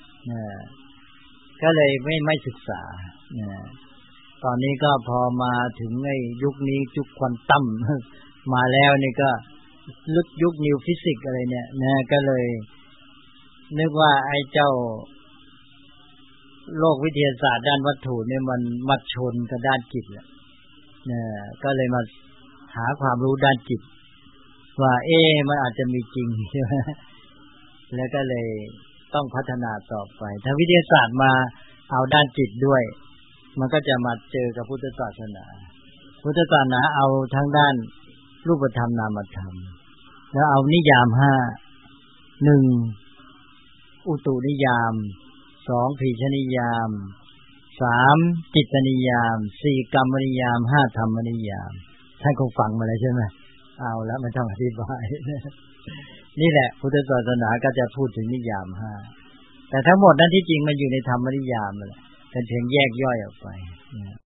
ก็เลยไม่ไม่ศึกษาตอนนี้ก็พอมาถึงไอ้ยุคนี้ยุคควอนตัมมาแล้วนี่ก็ลึกยุคนิวฟิสิกส์อะไรเนี่ยนะก็เลยนึกว่าไอ้เจ้าโลกวิทยาศาสตร์ด้านวัตถุเนี่ยมันมัดชนกับด้านจิตแหละเนี่ยก็เลยมาหาความรู้ด้านจิตว่าเอ๊ะมันอาจจะมีจริงใช่ไหมแล้วก็เลยต้องพัฒนาต่อไปถ้าวิทยาศาสตร์มาเอาด้านจิตด้วยมันก็จะมาเจอกับพุทธศาสนาพุทธศาสนาเอาทั้งด้านรูปธรรมนามธรรมแล้วเอานิยามห้า หนึ่งอุตุนิยามสองพีชนิยามสามจิตนิยามสี่กรรมนิยามห้าธรรมนิยามท่านคงฟังมาแล้วใช่ไหมเอาแล้วไม่ต้องอธิบายนี่แหละพุทธศาสนาก็จะพูดถึงนิยามห้าแต่ทั้งหมดนั้นที่จริงมันอยู่ในธรรมนิยามนั่นแหละเป็นเพียงแยกย่อยออกไป